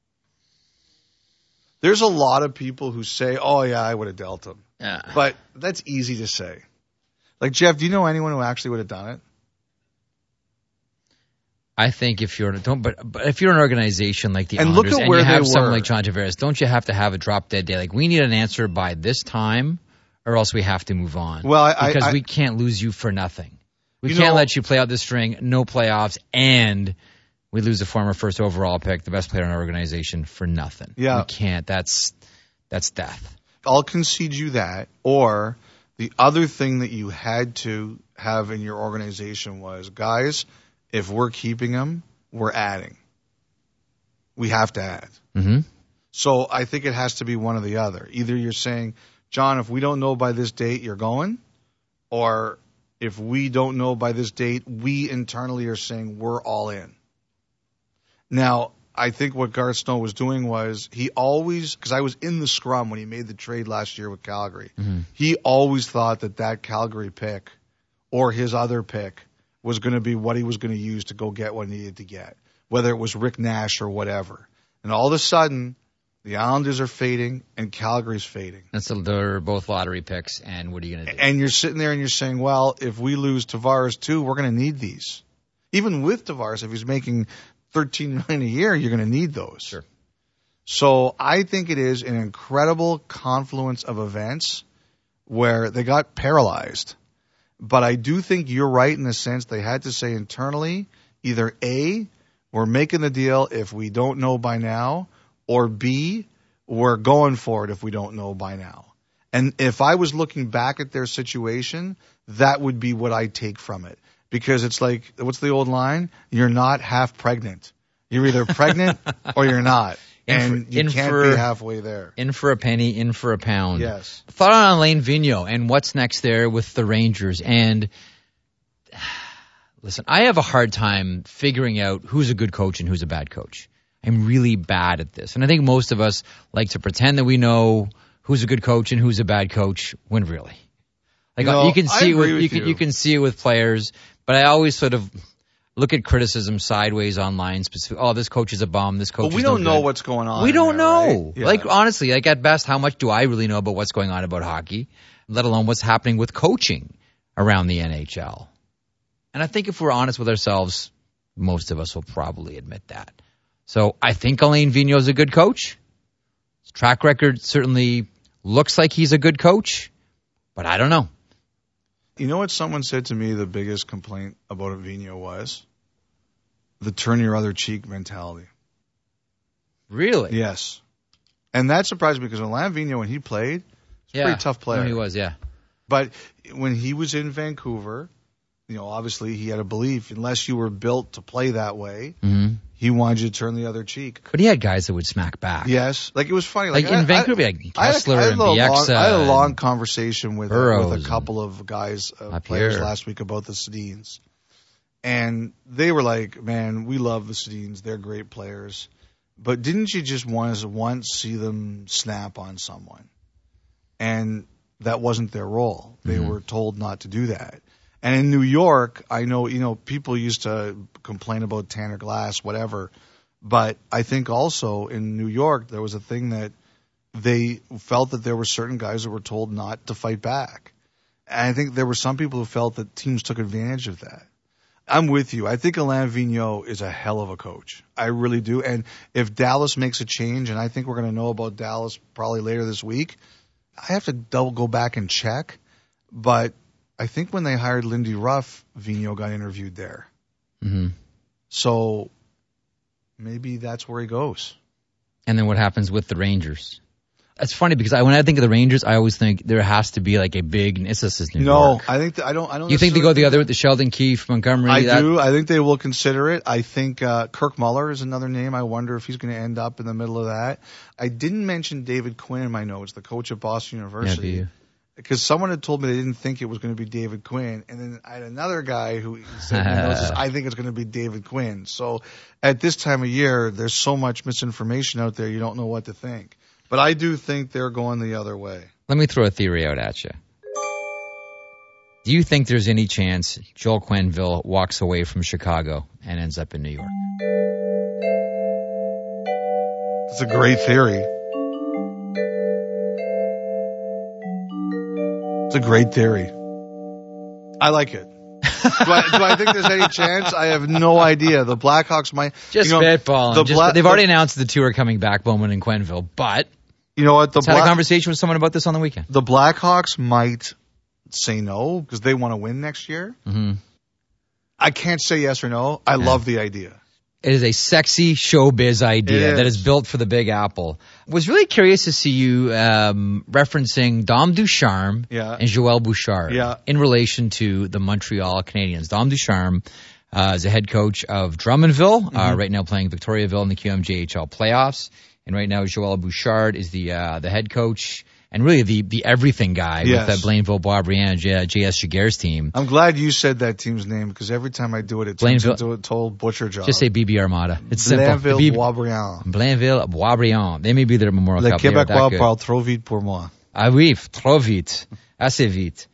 There's a lot of people who say, oh, yeah, I would have dealt him. Yeah. But that's easy to say. Like, Jeff, do you know anyone who actually would have done it? I think if you're but if you're an organization like the and Islanders look at and where you have they someone were. like John Tavares, don't you have to have a drop-dead day? Like, we need an answer by this time or else we have to move on. Well, because we can't lose you for nothing. We can't let you play out the string, no playoffs, and we lose a former first overall pick, the best player in our organization, for nothing. Yeah. We can't. That's death. I'll concede you that. Or the other thing that you had to have in your organization was, guys, if we're keeping him, we're adding. We have to add. Mm-hmm. So I think it has to be one or the other. Either you're saying, John, if we don't know by this date, you're going, or if we don't know by this date, we internally are saying we're all in. Now, I think what Garth Snow was doing was he always, because I was in the scrum when he made the trade last year with Calgary, he always thought that Calgary pick or his other pick was going to be what he was going to use to go get what he needed to get, whether it was Rick Nash or whatever. And all of a sudden, the Islanders are fading and Calgary's fading. And so they're both lottery picks, and what are you going to do? And you're sitting there and you're saying, well, if we lose Tavares too, we're going to need these. Even with Tavares, if he's making $13 million a year, you're going to need those. Sure. So I think it is an incredible confluence of events where they got paralyzed. But I do think you're right in the sense they had to say internally, either A, we're making the deal if we don't know by now, or B, we're going for it if we don't know by now. And if I was looking back at their situation, that would be what I take from it. Because it's like, what's the old line? You're not half pregnant. You're either pregnant or you're not. And you can't be halfway there. In for a penny, in for a pound. Yes. Thought on Alain Vigneault and what's next there with the Rangers. And listen, I have a hard time figuring out who's a good coach and who's a bad coach. I'm really bad at this. And I think most of us like to pretend that we know who's a good coach and who's a bad coach when really. Like you can see you can see it with players, but I always sort of look at criticism sideways online. Oh, this coach is a bum. This coach. But we don't know what's going on. We don't know. Right? Yeah. Like honestly, like at best, how much do I really know about what's going on about hockey? Let alone what's happening with coaching around the NHL. And I think if we're honest with ourselves, most of us will probably admit that. So I think Alain Vigneault is a good coach. His track record certainly looks like he's a good coach, but I don't know. You know what someone said to me the biggest complaint about Vigneault was? The turn your other cheek mentality. Really? Yes. And that surprised me because Alain Vigneault, when he played, he was a pretty tough player. No, he was, yeah. But when he was in Vancouver, obviously he had a belief, unless you were built to play that way, he wanted you to turn the other cheek. But he had guys that would smack back. Yes. Like, it was funny. Like in Vancouver, Kessler and Bieksa. I had a long conversation with a couple of guys, players last week about the Sedins. And they were like, man, we love the Sedins. They're great players. But didn't you just once see them snap on someone? And that wasn't their role. They were told not to do that. And in New York, I know, people used to complain about Tanner Glass, whatever. But I think also in New York, there was a thing that they felt that there were certain guys that were told not to fight back. And I think there were some people who felt that teams took advantage of that. I'm with you. I think Alain Vigneault is a hell of a coach. I really do. And if Dallas makes a change, and I think we're going to know about Dallas probably later this week, I have to go back and check. But I think when they hired Lindy Ruff, Vigneault got interviewed there. Mm-hmm. So maybe that's where he goes. And then what happens with the Rangers? It's funny because when I think of the Rangers, I always think there has to be like a big. This is New York. I think I don't. You think they go the other with the Sheldon Keefe, Montgomery? I do. I think they will consider it. I think Kirk Muller is another name. I wonder if he's going to end up in the middle of that. I didn't mention David Quinn in my notes, the coach at Boston University. Yeah, because someone had told me they didn't think it was going to be David Quinn, and then I had another guy who said, I think it's going to be David Quinn. So at this time of year, there's so much misinformation out there, you don't know what to think. But I do think they're going the other way. Let me throw a theory out at you. Do you think there's any chance Joel Quenneville walks away from Chicago and ends up in New York? It's a great theory. It's a great theory. I like it. do I think there's any chance? I have no idea. The Blackhawks might just spitballing. They've already announced the two are coming back, Bowman and Quenneville. But you know what? Had a conversation with someone about this on the weekend. The Blackhawks might say no because they want to win next year. Mm-hmm. I can't say yes or no. I love the idea. It is a sexy showbiz idea that is built for the Big Apple. Was really curious to see you referencing Dom Ducharme and Joël Bouchard in relation to the Montreal Canadiens. Dom Ducharme is a head coach of Drummondville, right now playing Victoriaville in the QMJHL playoffs. And right now Joël Bouchard is the head coach and really the everything guy with Blainville, Boisbriand, J.S. Giguère's team. I'm glad you said that team's name because every time I do it, it turns into a total butcher job. Just say BB Armada. It's Blainville, simple. Boisbriand. Blainville, Boisbriand. They may be there at Memorial Cup. Les Québécois parlent trop vite pour moi. Ah oui, trop vite. Assez vite.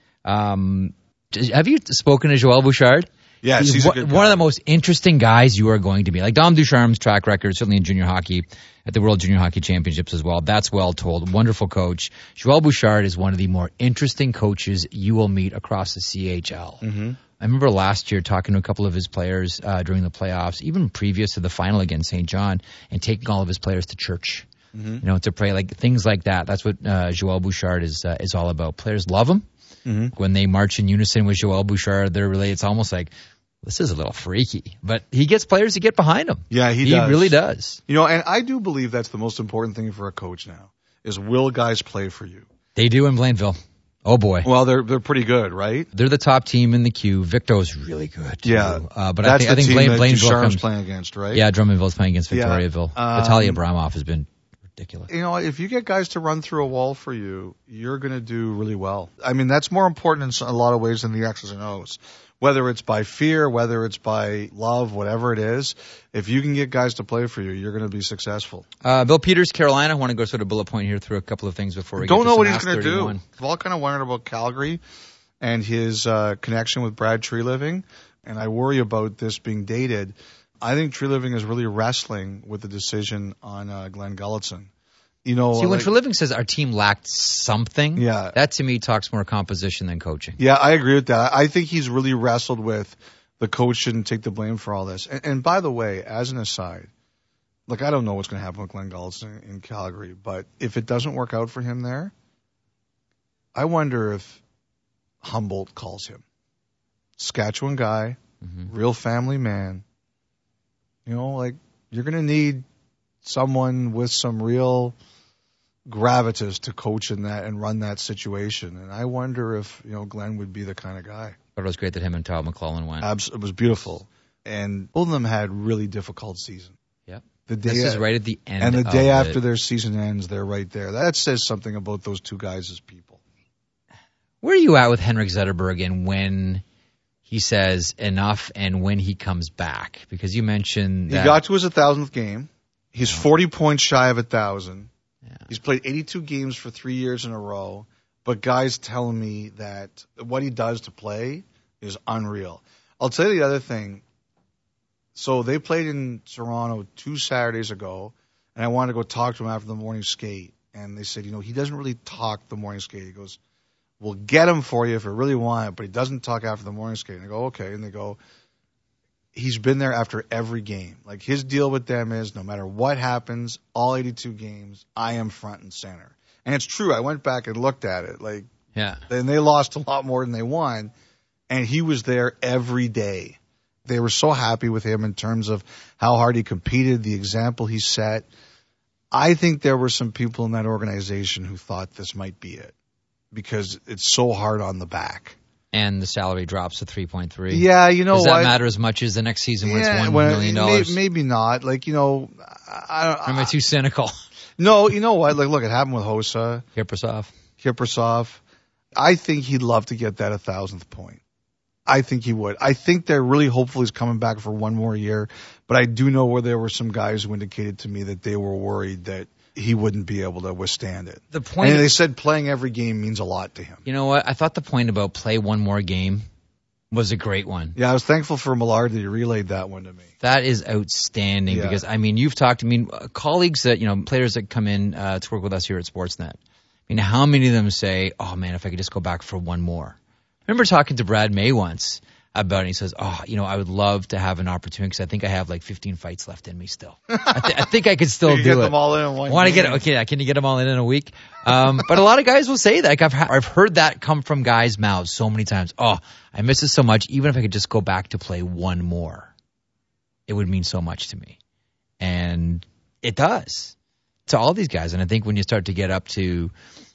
Have you spoken to Joël Bouchard? Yes, he's a good guy. One of the most interesting guys you are going to be. Like Dom Ducharme's track record, certainly in junior hockey, at the World Junior Hockey Championships as well. That's well told. Wonderful coach. Joël Bouchard is one of the more interesting coaches you will meet across the CHL. Mm-hmm. I remember last year talking to a couple of his players during the playoffs, even previous to the final against St. John, and taking all of his players to church. Mm-hmm. To pray, like things like that. That's what Joël Bouchard is all about. Players love him. Mm-hmm. When they march in unison with Joël Bouchard, it's almost like, this is a little freaky. But he gets players to get behind him. Yeah, he does. He really does. And I do believe that's the most important thing for a coach now, is will guys play for you? They do in Blainville. Oh, boy. Well, they're pretty good, right? They're the top team in the queue. Victo's really good, too. Yeah. But that's I think Blainville Ducharme's playing against, right? Yeah, Drummondville's playing against Victoriaville. Vitaly Abramov has been ridiculous. If you get guys to run through a wall for you, you're going to do really well. I mean, that's more important in a lot of ways than the X's and O's. whether it's by fear, whether it's by love, whatever it is, if you can get guys to play for you, you're going to be successful. Bill Peters, Carolina. I want to go sort of bullet point here through a couple of things before we don't get to know what some he's going to do. 31. I've all kind of wondered about Calgary and his connection with Brad Treliving, and I worry about this being dated. I think Treliving is really wrestling with the decision on Glenn Gulutzan. You know, see, when Treliving says our team lacked something, that to me talks more composition than coaching. Yeah, I agree with that. I think he's really wrestled with the coach shouldn't take the blame for all this. And by the way, as an aside, look, I don't know what's going to happen with Glenn Gulutzan in Calgary, but if it doesn't work out for him there, I wonder if Humboldt calls him. Saskatchewan guy, real family man. You know, like, you're going to need someone with some real gravitas to coach in that and run that situation. And I wonder if, Glenn would be the kind of guy. But it was great that him and Todd McClellan went. It was beautiful. And both of them had really difficult season. Yep. This is right at the end. And the day after their season ends, they're right there. That says something about those two guys as people. Where are you at with Henrik Zetterberg and when he says enough and when he comes back? Because you mentioned that he got to his 1,000th game. He's 40 points shy of 1,000. Yeah. He's played 82 games for 3 years in a row. But guys tell me that what he does to play is unreal. I'll tell you the other thing. So they played in Toronto 2 Saturdays ago, and I wanted to go talk to him after the morning skate. And they said, he doesn't really talk the morning skate. He goes, we'll get him for you if you really want it, but he doesn't talk after the morning skate. And I go, okay. And they go, he's been there after every game. Like, his deal with them is no matter what happens, all 82 games, I am front and center. And it's true. I went back and looked at it. And they lost a lot more than they won. And he was there every day. They were so happy with him in terms of how hard he competed, the example he set. I think there were some people in that organization who thought this might be it because it's so hard on the back. And the salary drops to 3.3. Yeah, you know what? Does that matter as much as the next season when it's $1 million? Maybe not. Am I too cynical? No, you know what? Look, it happened with Hossa. Kiprusoff. I think he'd love to get that 1,000th point. I think he would. I think they're really hopeful he's coming back for one more year. But I do know where there were some guys who indicated to me that they were worried that he wouldn't be able to withstand it. The point, and they said playing every game means a lot to him. You know what? I thought the point about play one more game was a great one. Yeah, I was thankful for Millard that he relayed that one to me. That is outstanding because, you've talked to colleagues that, players that come in to work with us here at Sportsnet. How many of them say, oh, man, if I could just go back for one more. I remember talking to Brad May once about it. He says, I would love to have an opportunity because I think I have 15 fights left in me still. I think I could still do get it. Them all in one want to get it? Okay, can you get them all in a week? But a lot of guys will say that. I've heard that come from guys' mouths so many times. Oh, I miss it so much. Even if I could just go back to play one more, it would mean so much to me. And it does to all these guys. And I think when you start to get up to,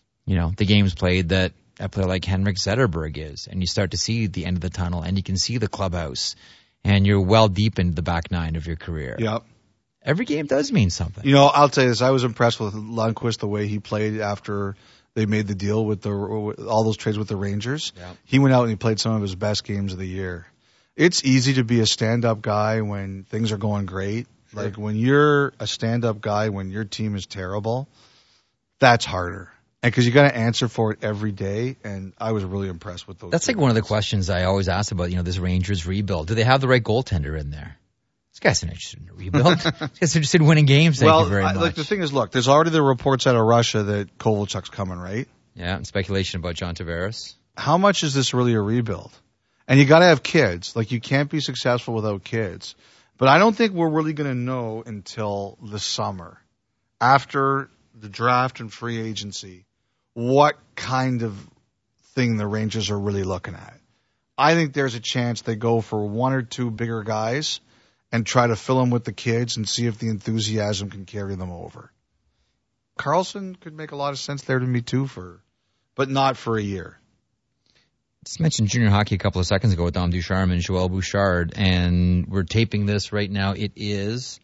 the games played that a player like Henrik Zetterberg is, and you start to see the end of the tunnel, and you can see the clubhouse, and you're well deep into the back nine of your career. Yep. Every game does mean something. I'll tell you this. I was impressed with Lundqvist, the way he played after they made the deal with all those trades with the Rangers. Yep. He went out and he played some of his best games of the year. It's easy to be a stand-up guy when things are going great. Sure. Like, when you're a stand-up guy when your team is terrible, that's harder. And because you got to answer for it every day, and I was really impressed with those. That's one of the questions I always ask about, this Rangers rebuild. Do they have the right goaltender in there? This guy's not interested in a rebuild. This guy's interested in winning games. Thank you very much. The thing is, look, there's already the reports out of Russia that Kovalchuk's coming, right? Yeah, and speculation about John Tavares. How much is this really a rebuild? And you got to have kids. You can't be successful without kids. But I don't think we're really going to know until the summer, after the draft and free agency, what kind of thing the Rangers are really looking at. I think there's a chance they go for one or two bigger guys and try to fill them with the kids and see if the enthusiasm can carry them over. Karlsson could make a lot of sense there to me too, but not for a year. Just mentioned junior hockey a couple of seconds ago with Dom Ducharme and Joël Bouchard, and we're taping this right now. It is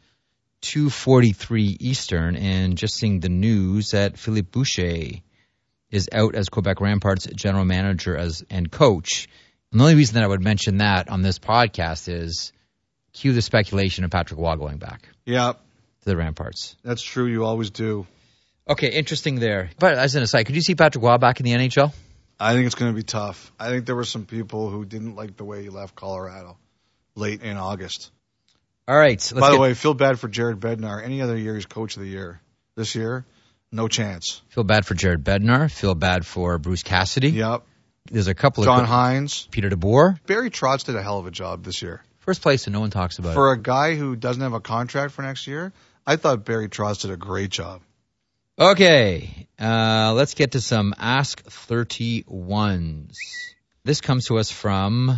2:43 Eastern, and just seeing the news that Philippe Boucher is out as Quebec Ramparts general manager and coach. And the only reason that I would mention that on this podcast is cue the speculation of Patrick Waugh going back Yeah, to the Ramparts. that's true. You always do. Okay, interesting there. But as an aside, could you see Patrick Waugh back in the NHL? I think it's going to be tough. I think there were some people who didn't like the way he left Colorado late in August. All right. So By the way, feel bad for Jared Bednar. Any other year, he's coach of the year. This year, no chance. feel bad for Jared Bednar. Feel bad for Bruce Cassidy. Yep. There's a couple John of Hines. Peter DeBoer. Barry Trotz did a hell of a job this year. First place, and no one talks about For a guy who doesn't have a contract for next year, I thought Barry Trotz did a great job. it. Okay. Let's get to some Ask 31s. This comes to us from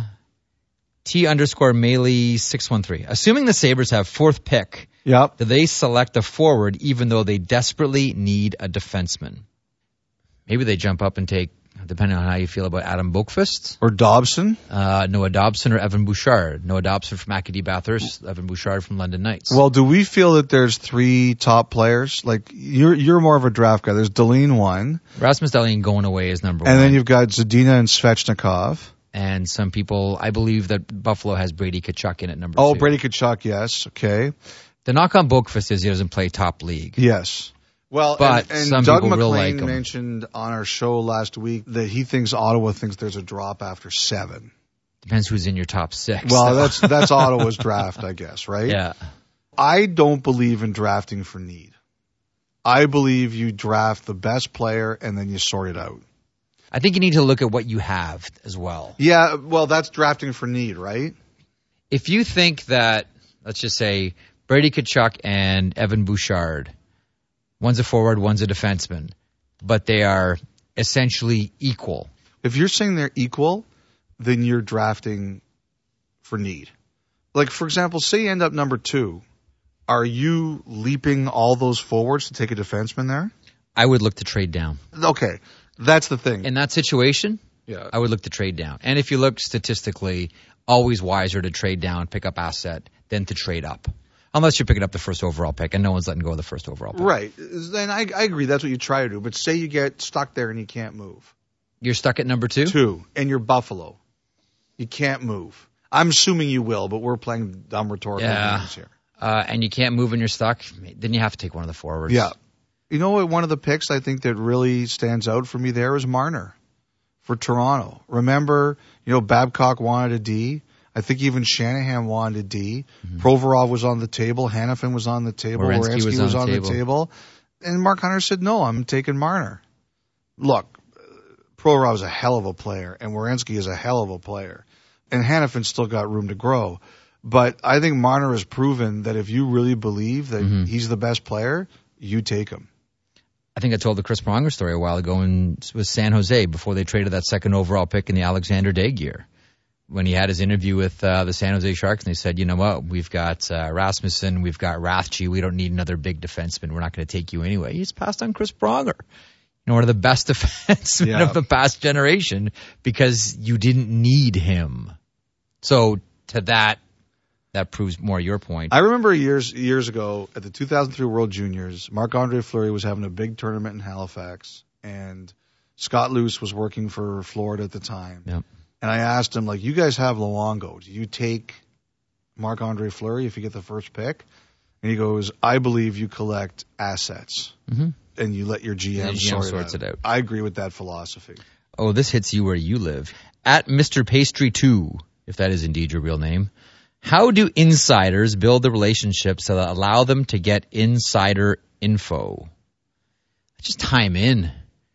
T_Melee613. Assuming the Sabres have fourth pick, Yep. do they select a forward even though they desperately need a defenseman? Maybe they jump up and take, depending on how you feel about Adam Boqvist, Or Dobson. Noah Dobson or Evan Bouchard. Noah Dobson from Acadie Bathurst, Evan Bouchard from London Knights. Well, do we feel that there's three top players? Like, you're more of a draft guy. There's Dahlin one. Rasmus Dahlin going away is number one. And then you've got Zadina and Svechnikov. And some people, I believe that Buffalo has Brady Tkachuk in at number Oh, two. Brady Tkachuk, yes. Okay. The knock on Boqvist is he doesn't play top league. Yes. Well, But and some Doug people will McLean like him. mentioned on our show last week that he thinks Ottawa thinks there's a drop after 7. Depends who's in your top 6. Well, that's Ottawa's draft, I guess, right? Yeah. I don't believe in drafting for need. I believe you draft the best player and then you sort it out. I think you need to look at what you have as well. Yeah, well, that's drafting for need, right? If you think that, let's just say, Brady Tkachuk and Evan Bouchard, one's a forward, one's a defenseman, but they are essentially equal. If you're saying they're equal, then you're drafting for need. Like, for example, say you end up number 2. Are you leaping all those forwards to take a defenseman there? I would look to trade down. Okay, that's the thing. In that situation, Yeah. I would look to trade down. And if you look statistically, always wiser to trade down, pick up asset, than to trade up. Unless you're picking up the first overall pick, and no one's letting go of the first overall pick. Right. Then I agree. That's what you try to do. But say you get stuck there and you can't move. You're stuck at number 2? 2, and you're Buffalo. You can't move. I'm assuming you will, but we're playing dumb rhetorical games here. And you can't move and you're stuck, then you have to take one of the forwards. Yeah. You know what? One of the picks I think that really stands out for me there is Marner for Toronto. Remember, Babcock wanted a D. I think even Shanahan wanted a D. Mm-hmm. Provorov was on the table. Hannafin was on the table. Werenski was on the table. And Mark Hunter said, no, I'm taking Marner. Look, Provorov is a hell of a player, and Werenski is a hell of a player. And Hannafin's still got room to grow. But I think Marner has proven that if you really believe that he's the best player, you take him. I think I told the Chris Pronger story a while ago with San Jose before they traded that second overall pick in the Alexander Day year. When he had his interview with the San Jose Sharks, and they said, you know what, we've got Rasmussen, we've got Rathje, we don't need another big defenseman. We're not going to take you anyway. He's passed on Chris Pronger, one of the best defensemen of the past generation, because you didn't need him. So to that proves more your point. I remember years ago at the 2003 World Juniors, Marc-Andre Fleury was having a big tournament in Halifax, and Scott Luce was working for Florida at the time. Yep. And I asked him, you guys have Luongo. Do you take Marc-Andre Fleury if you get the first pick? And he goes, I believe you collect assets, and you let your GM sort it out. I agree with that philosophy. Oh, this hits you where you live. At Mr. Pastry 2, if that is indeed your real name. How do insiders build the relationships that allow them to get insider info? Just time in.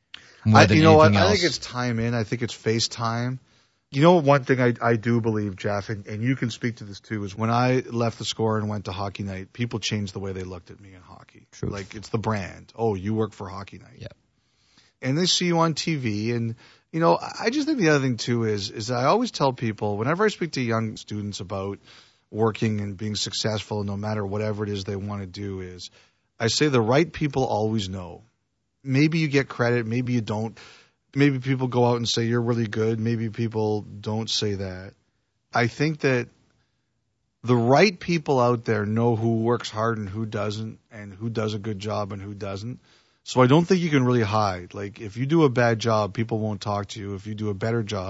I think it's time in. I think it's FaceTime. One thing I do believe, Jeff, and you can speak to this too, is when I left the Score and went to Hockey Night, people changed the way they looked at me in hockey. True. Like, it's the brand. Oh, you work for Hockey Night. Yep. And they see you on TV. And, I just think the other thing too is I always tell people, whenever I speak to young students about working and being successful, no matter whatever it is they want to do, is I say the right people always know. Maybe you get credit, maybe you don't. Maybe people go out and say you're really good. Maybe people don't say that. I think that the right people out there know who works hard and who doesn't, and who does a good job and who doesn't. So I don't think you can really hide. Like, if you do a bad job, people won't talk to you. If you do a better job,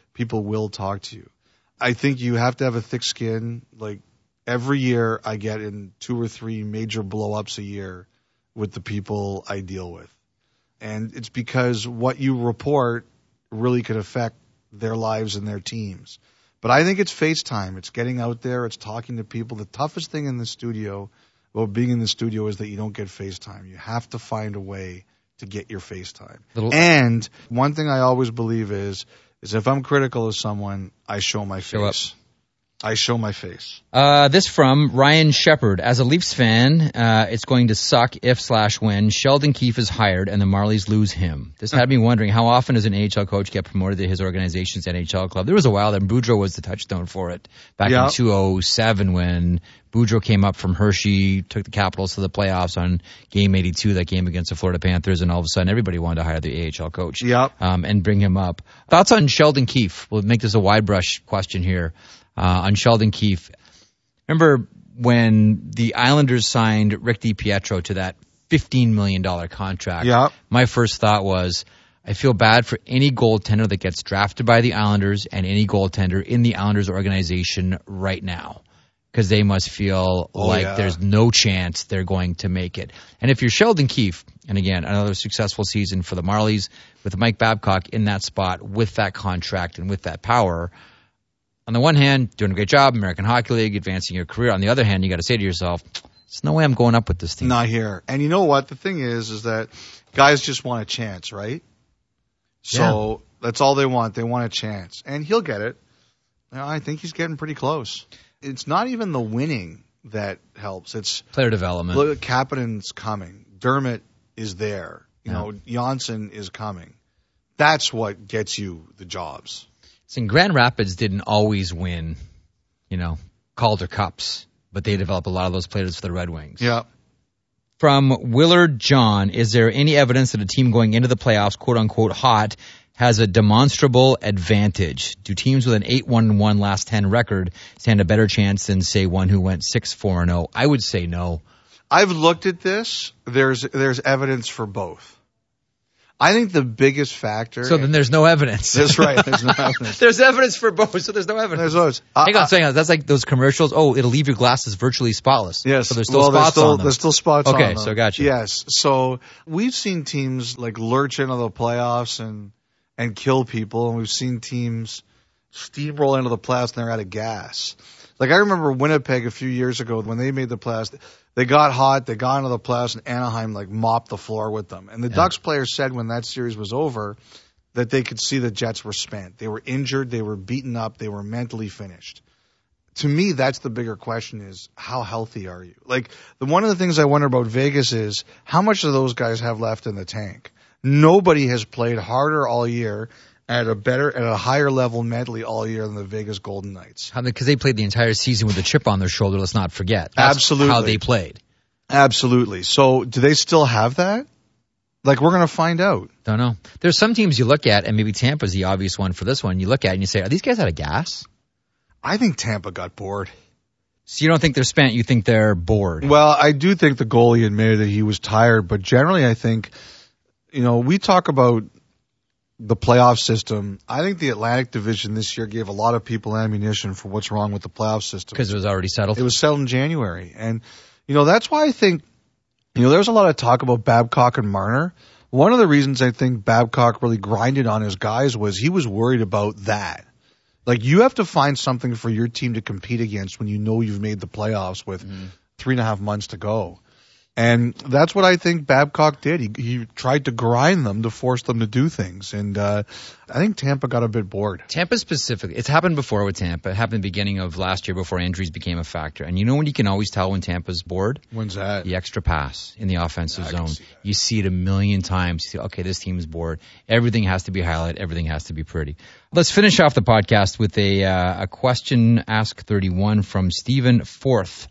people will talk to you. I think you have to have a thick skin. Like every year I get in 2 or 3 major blow-ups a year with the people I deal with. And it's because what you report really could affect their lives and their teams. But I think it's face time. It's getting out there. It's talking to people. The toughest thing in the studio, well, being in the studio, is that you don't get FaceTime. You have to find a way to get your FaceTime. And one thing I always believe is if I'm critical of someone, I show my face. I show my face. This from Ryan Shepard. As a Leafs fan, it's going to suck if/when Sheldon Keefe is hired and the Marlies lose him. This had me wondering, how often does an AHL coach get promoted to his organization's NHL club? There was a while that Boudreau was the touchstone for it back in 2007 when Boudreau came up from Hershey, took the Capitals to the playoffs on Game 82, that game against the Florida Panthers, and all of a sudden everybody wanted to hire the AHL coach and bring him up. Thoughts on Sheldon Keefe? We'll make this a wide brush question here. On Sheldon Keefe. Remember when the Islanders signed Rick DiPietro to that $15 million contract? Yeah. My first thought was, I feel bad for any goaltender that gets drafted by the Islanders and any goaltender in the Islanders organization right now, because they must feel there's no chance they're going to make it. And if you're Sheldon Keefe, and again, another successful season for the Marlies with Mike Babcock in that spot with that contract and with that power, on the one hand, doing a great job, American Hockey League, advancing your career. On the other hand, you got to say to yourself, there's no way I'm going up with this team. Not here. And you know what? The thing is that guys just want a chance, right? So that's all they want. They want a chance. And he'll get it. I think he's getting pretty close. It's not even the winning that helps. It's player development. Look, Kapanen's coming. Dermott is there. You know, Janssen is coming. That's what gets you the jobs. And Grand Rapids didn't always win, Calder Cups, but they developed a lot of those players for the Red Wings. Yeah. From Willard John, is there any evidence that a team going into the playoffs, quote unquote, hot, has a demonstrable advantage? Do teams with an 8-1-1 last 10 record stand a better chance than, say, one who went 6-4-0? I would say no. I've looked at this. There's evidence for both. I think the biggest factor. So then there's no evidence. That's right. There's no evidence. There's evidence for both, so there's no evidence. Hang on, that's like those commercials. Oh, it'll leave your glasses virtually spotless. Yes. So there's still spots on them. There's still spots on them. Okay, so gotcha. Yes. So we've seen teams like lurch into the playoffs and kill people, and we've seen teams steamroll into the playoffs and they're out of gas. Like I remember Winnipeg a few years ago when they made the playoffs. They got hot, they got into the playoffs, and Anaheim mopped the floor with them. And the Ducks players said when that series was over that they could see the Jets were spent. They were injured, they were beaten up, they were mentally finished. To me, that's the bigger question is, how healthy are you? One of the things I wonder about Vegas is, how much do those guys have left in the tank? Nobody has played harder all year at a higher level mentally all year than the Vegas Golden Knights. Because they played the entire season with a chip on their shoulder, let's not forget. That's Absolutely. How they played. Absolutely. So do they still have that? We're going to find out. Don't know. There's some teams you look at, and maybe Tampa's the obvious one for this one. You look at it and you say, are these guys out of gas? I think Tampa got bored. So you don't think they're spent, you think they're bored? Well, I do think the goalie admitted that he was tired, but generally I think, we talk about the playoff system. I think the Atlantic Division this year gave a lot of people ammunition for what's wrong with the playoff system. Because it was already settled? It was settled in January. And, that's why I think, there's a lot of talk about Babcock and Marner. One of the reasons I think Babcock really grinded on his guys was he was worried about that. You have to find something for your team to compete against when you know you've made the playoffs with 3.5 months to go. And that's what I think Babcock did. He tried to grind them to force them to do things. And I think Tampa got a bit bored. Tampa specifically. It's happened before with Tampa. It happened at the beginning of last year before injuries became a factor. And you know when you can always tell when Tampa's bored? When's that? The extra pass in the offensive zone. You see it a million times. You see, okay, this team's bored. Everything has to be highlighted. Everything has to be pretty. Let's finish off the podcast with a question, Ask 31 from Stephen Forth.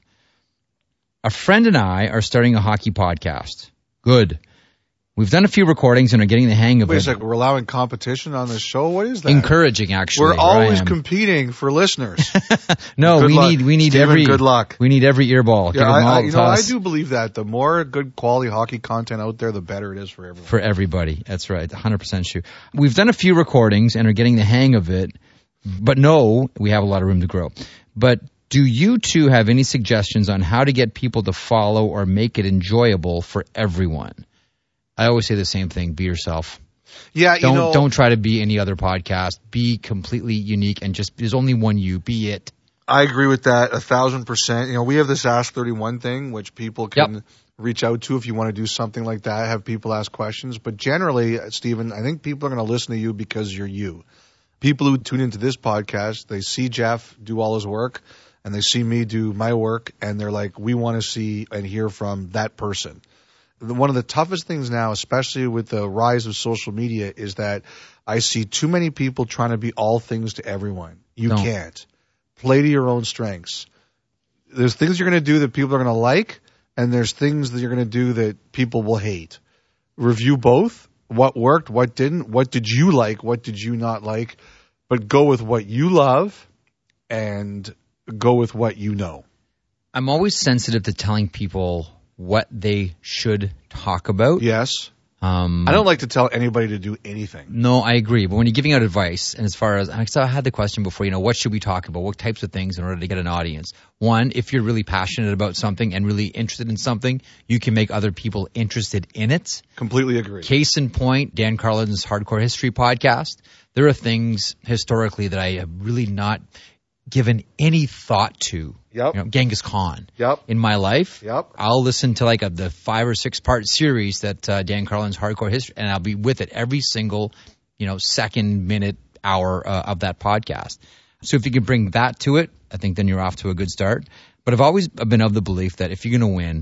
A friend and I are starting a hockey podcast. Good. We've done a few recordings and are getting the hang of it. Wait a second, we're allowing competition on this show? What is that? Encouraging, actually. We're always competing for listeners. No, we need Steven, every good luck. We need every earball. Yeah, I do believe that. The more good quality hockey content out there, the better it is for everyone. For everybody. That's right. 100% true. We've done a few recordings and are getting the hang of it. But no, we have a lot of room to grow. But do you two have any suggestions on how to get people to follow or make it enjoyable for everyone? I always say the same thing. Be yourself. Yeah, don't try to be any other podcast. Be completely unique and just there's only one you. Be it. I agree with that 1,000%. We have this Ask 31 thing, which people can reach out to if you want to do something like that, have people ask questions. But generally, Stephen, I think people are going to listen to you because you're you. People who tune into this podcast, they see Jeff do all his work, and they see me do my work, and they're like, we want to see and hear from that person. One of the toughest things now, especially with the rise of social media, is that I see too many people trying to be all things to everyone. You can't. Play to your own strengths. There's things you're going to do that people are going to like, and there's things that you're going to do that people will hate. Review both. What worked, what didn't, what did you like, what did you not like, but go with what you love and go with what you know. I'm always sensitive to telling people what they should talk about. Yes. I don't like to tell anybody to do anything. No, I agree. But when you're giving out advice, and as far as I had the question before, what should we talk about? What types of things in order to get an audience? One, if you're really passionate about something and really interested in something, you can make other people interested in it. Completely agree. Case in point, Dan Carlin's Hardcore History podcast. There are things historically that I have really not given any thought to. Yep. Genghis Khan. Yep. In my life. Yep. I'll listen to the 5 or 6 part series that Dan Carlin's Hardcore History, and I'll be with it every single, second, minute, hour of that podcast. So if you can bring that to it, I think then you're off to a good start. But I've always been of the belief that if you're going to win,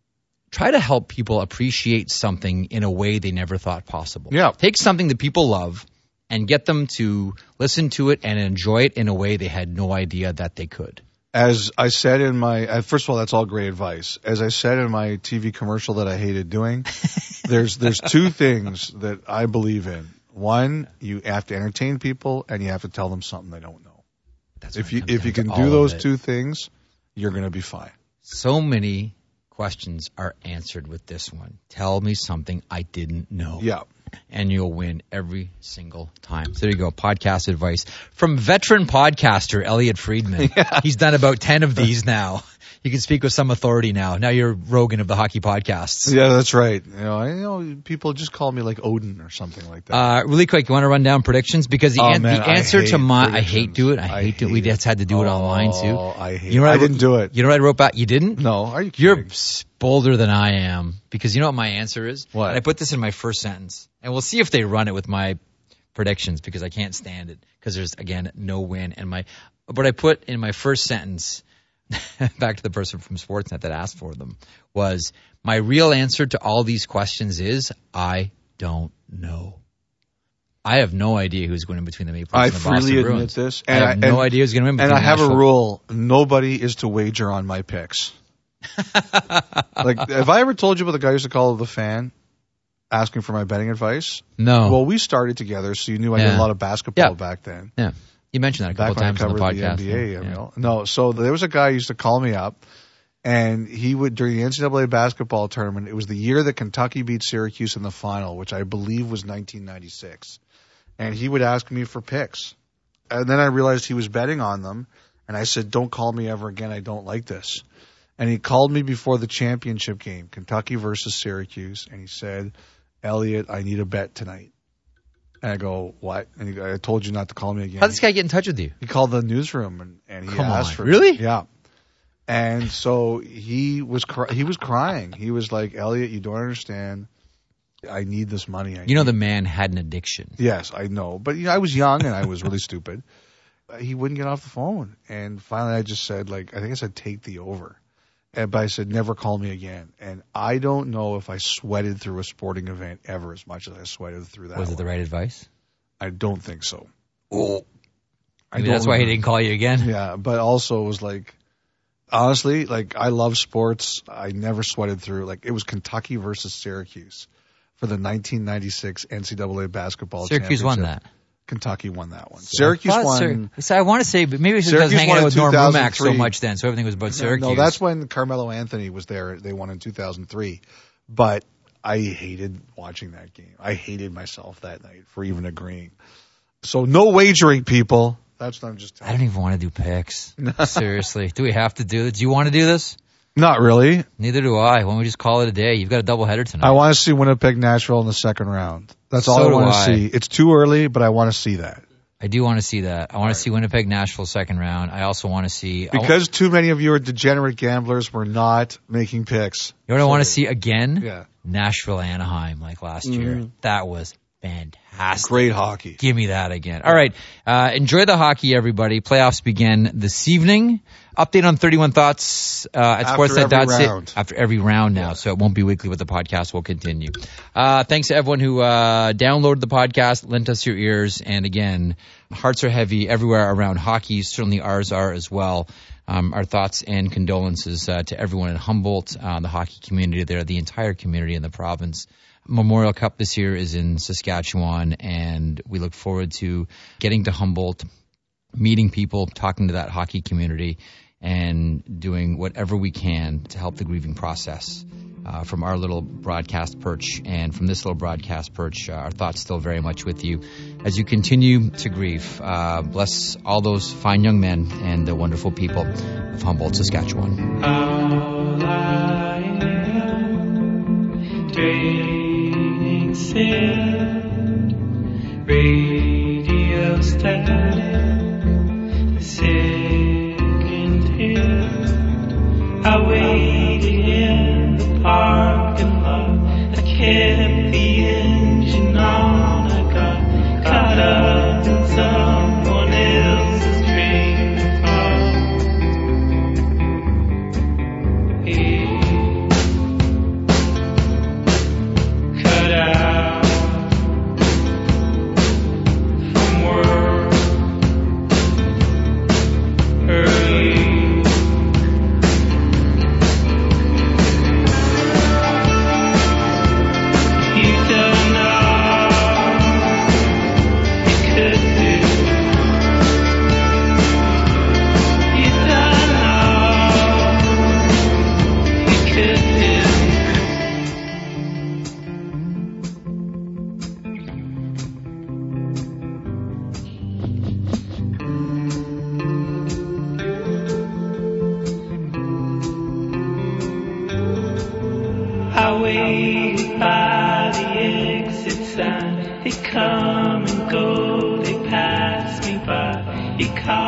try to help people appreciate something in a way they never thought possible. Yeah. Take something that people love and get them to listen to it and enjoy it in a way they had no idea that they could. As I said in my, first of all, that's all great advice. As I said in my TV commercial that I hated doing, there's 2 things that I believe in. One, you have to entertain people, and you have to tell them something they don't know. If you can do those 2 things, you're going to be fine. So many questions are answered with this one. Tell me something I didn't know. Yeah. And you'll win every single time. So there you go. Podcast advice from veteran podcaster Elliot Friedman. Yeah. He's done about 10 of these now. You can speak with some authority now. Now you're Rogan of the hockey podcasts. Yeah, that's right. I know people just call me like Odin or something like that. Really quick, you want to run down predictions? Because the answer to my, I hate do it. I hate it. We just had to do it online too. I hate it. I didn't do it. You know what I wrote back? You didn't? No. Are you kidding? You're bolder than I am. Because you know what my answer is? What? And I put this in my first sentence. And we'll see if they run it with my predictions because I can't stand it. Because there's, again, no win. But I put in my first sentence, back to the person from Sportsnet that asked for them, was my real answer to all these questions is I don't know. I have no idea who's going in between the Maple Leafs and the Boston freely Bruins. admit this. And I have no idea who's going to win between And I have Nashville. a rule. Nobody is to wager on my picks. Have I ever told you about the guy who used to call The Fan asking for my betting advice? No. Well, we started together, so you knew I did a lot of basketball back then. Yeah. You mentioned that a couple times on the podcast. The NBA, No, so there was a guy who used to call me up, and he would, during the NCAA basketball tournament, it was the year that Kentucky beat Syracuse in the final, which I believe was 1996. And he would ask me for picks. And then I realized he was betting on them, and I said, don't call me ever again. I don't like this. And he called me before the championship game, Kentucky versus Syracuse, and he said, Elliot, I need a bet tonight. And I go, what? And I told you not to call me again. How did this guy get in touch with you? He called the newsroom and he asked for Really? Yeah. And so he was crying. He was like, Elliot, you don't understand. I need this money. The man had an addiction. Yes, I know. But I was young and I was really stupid. He wouldn't get off the phone. And finally I just said, I think I said, take the over. But I said, never call me again. And I don't know if I sweated through a sporting event ever as much as I sweated through that. Was it the right advice? I don't think so. Oh. That's why he didn't call you again? Yeah, but also it was honestly, I love sports. I never sweated through. It was Kentucky versus Syracuse for the 1996 NCAA basketball championship. Syracuse won that. Kentucky won that one. Syracuse won. So I want to say, but maybe it's because I was hanging out with Norm Rumack so much then, so everything was about Syracuse. No, that's when Carmelo Anthony was there. They won in 2003. But I hated watching that game. I hated myself that night for even agreeing. So no wagering, people. That's what I'm just telling I don't even want to do picks. Seriously. Do we have to do it? Do you want to do this? Not really. Neither do I. Why don't we just call it a day? You've got a doubleheader tonight. I want to see Winnipeg, Nashville in the second round. That's all So I do want to I. see. It's too early, but I want to see that. I do want to see that. I want to see Winnipeg, Nashville second round. I also want to see... Because too many of you are degenerate gamblers, we're not making picks. You know what I want to see again? Yeah. Nashville, Anaheim, like last year. That was fantastic. Great hockey. Give me that again. All right. Enjoy the hockey, everybody. Playoffs begin this evening. Update on 31 Thoughts at Sportsnet. After every round now, so it won't be weekly, but the podcast will continue. Thanks to everyone who downloaded the podcast, lent us your ears, and again, hearts are heavy everywhere around hockey. Certainly ours are as well. Our thoughts and condolences to everyone in Humboldt, the hockey community there, the entire community in the province. Memorial Cup this year is in Saskatchewan, and we look forward to getting to Humboldt, meeting people, talking to that hockey community, and doing whatever we can to help the grieving process. From our little broadcast perch and from this little broadcast perch, our thoughts still very much with you as you continue to grieve. Bless all those fine young men and the wonderful people of Humboldt, Saskatchewan. Draining sand, radio static, second hand. I waited in the parking lot. I kept the engine on. I got caught up in someone else's dream of cut out from work early. You've done all you could do. You've done all you could do. I waited by the exit sign. They come and go, they pass me by. You call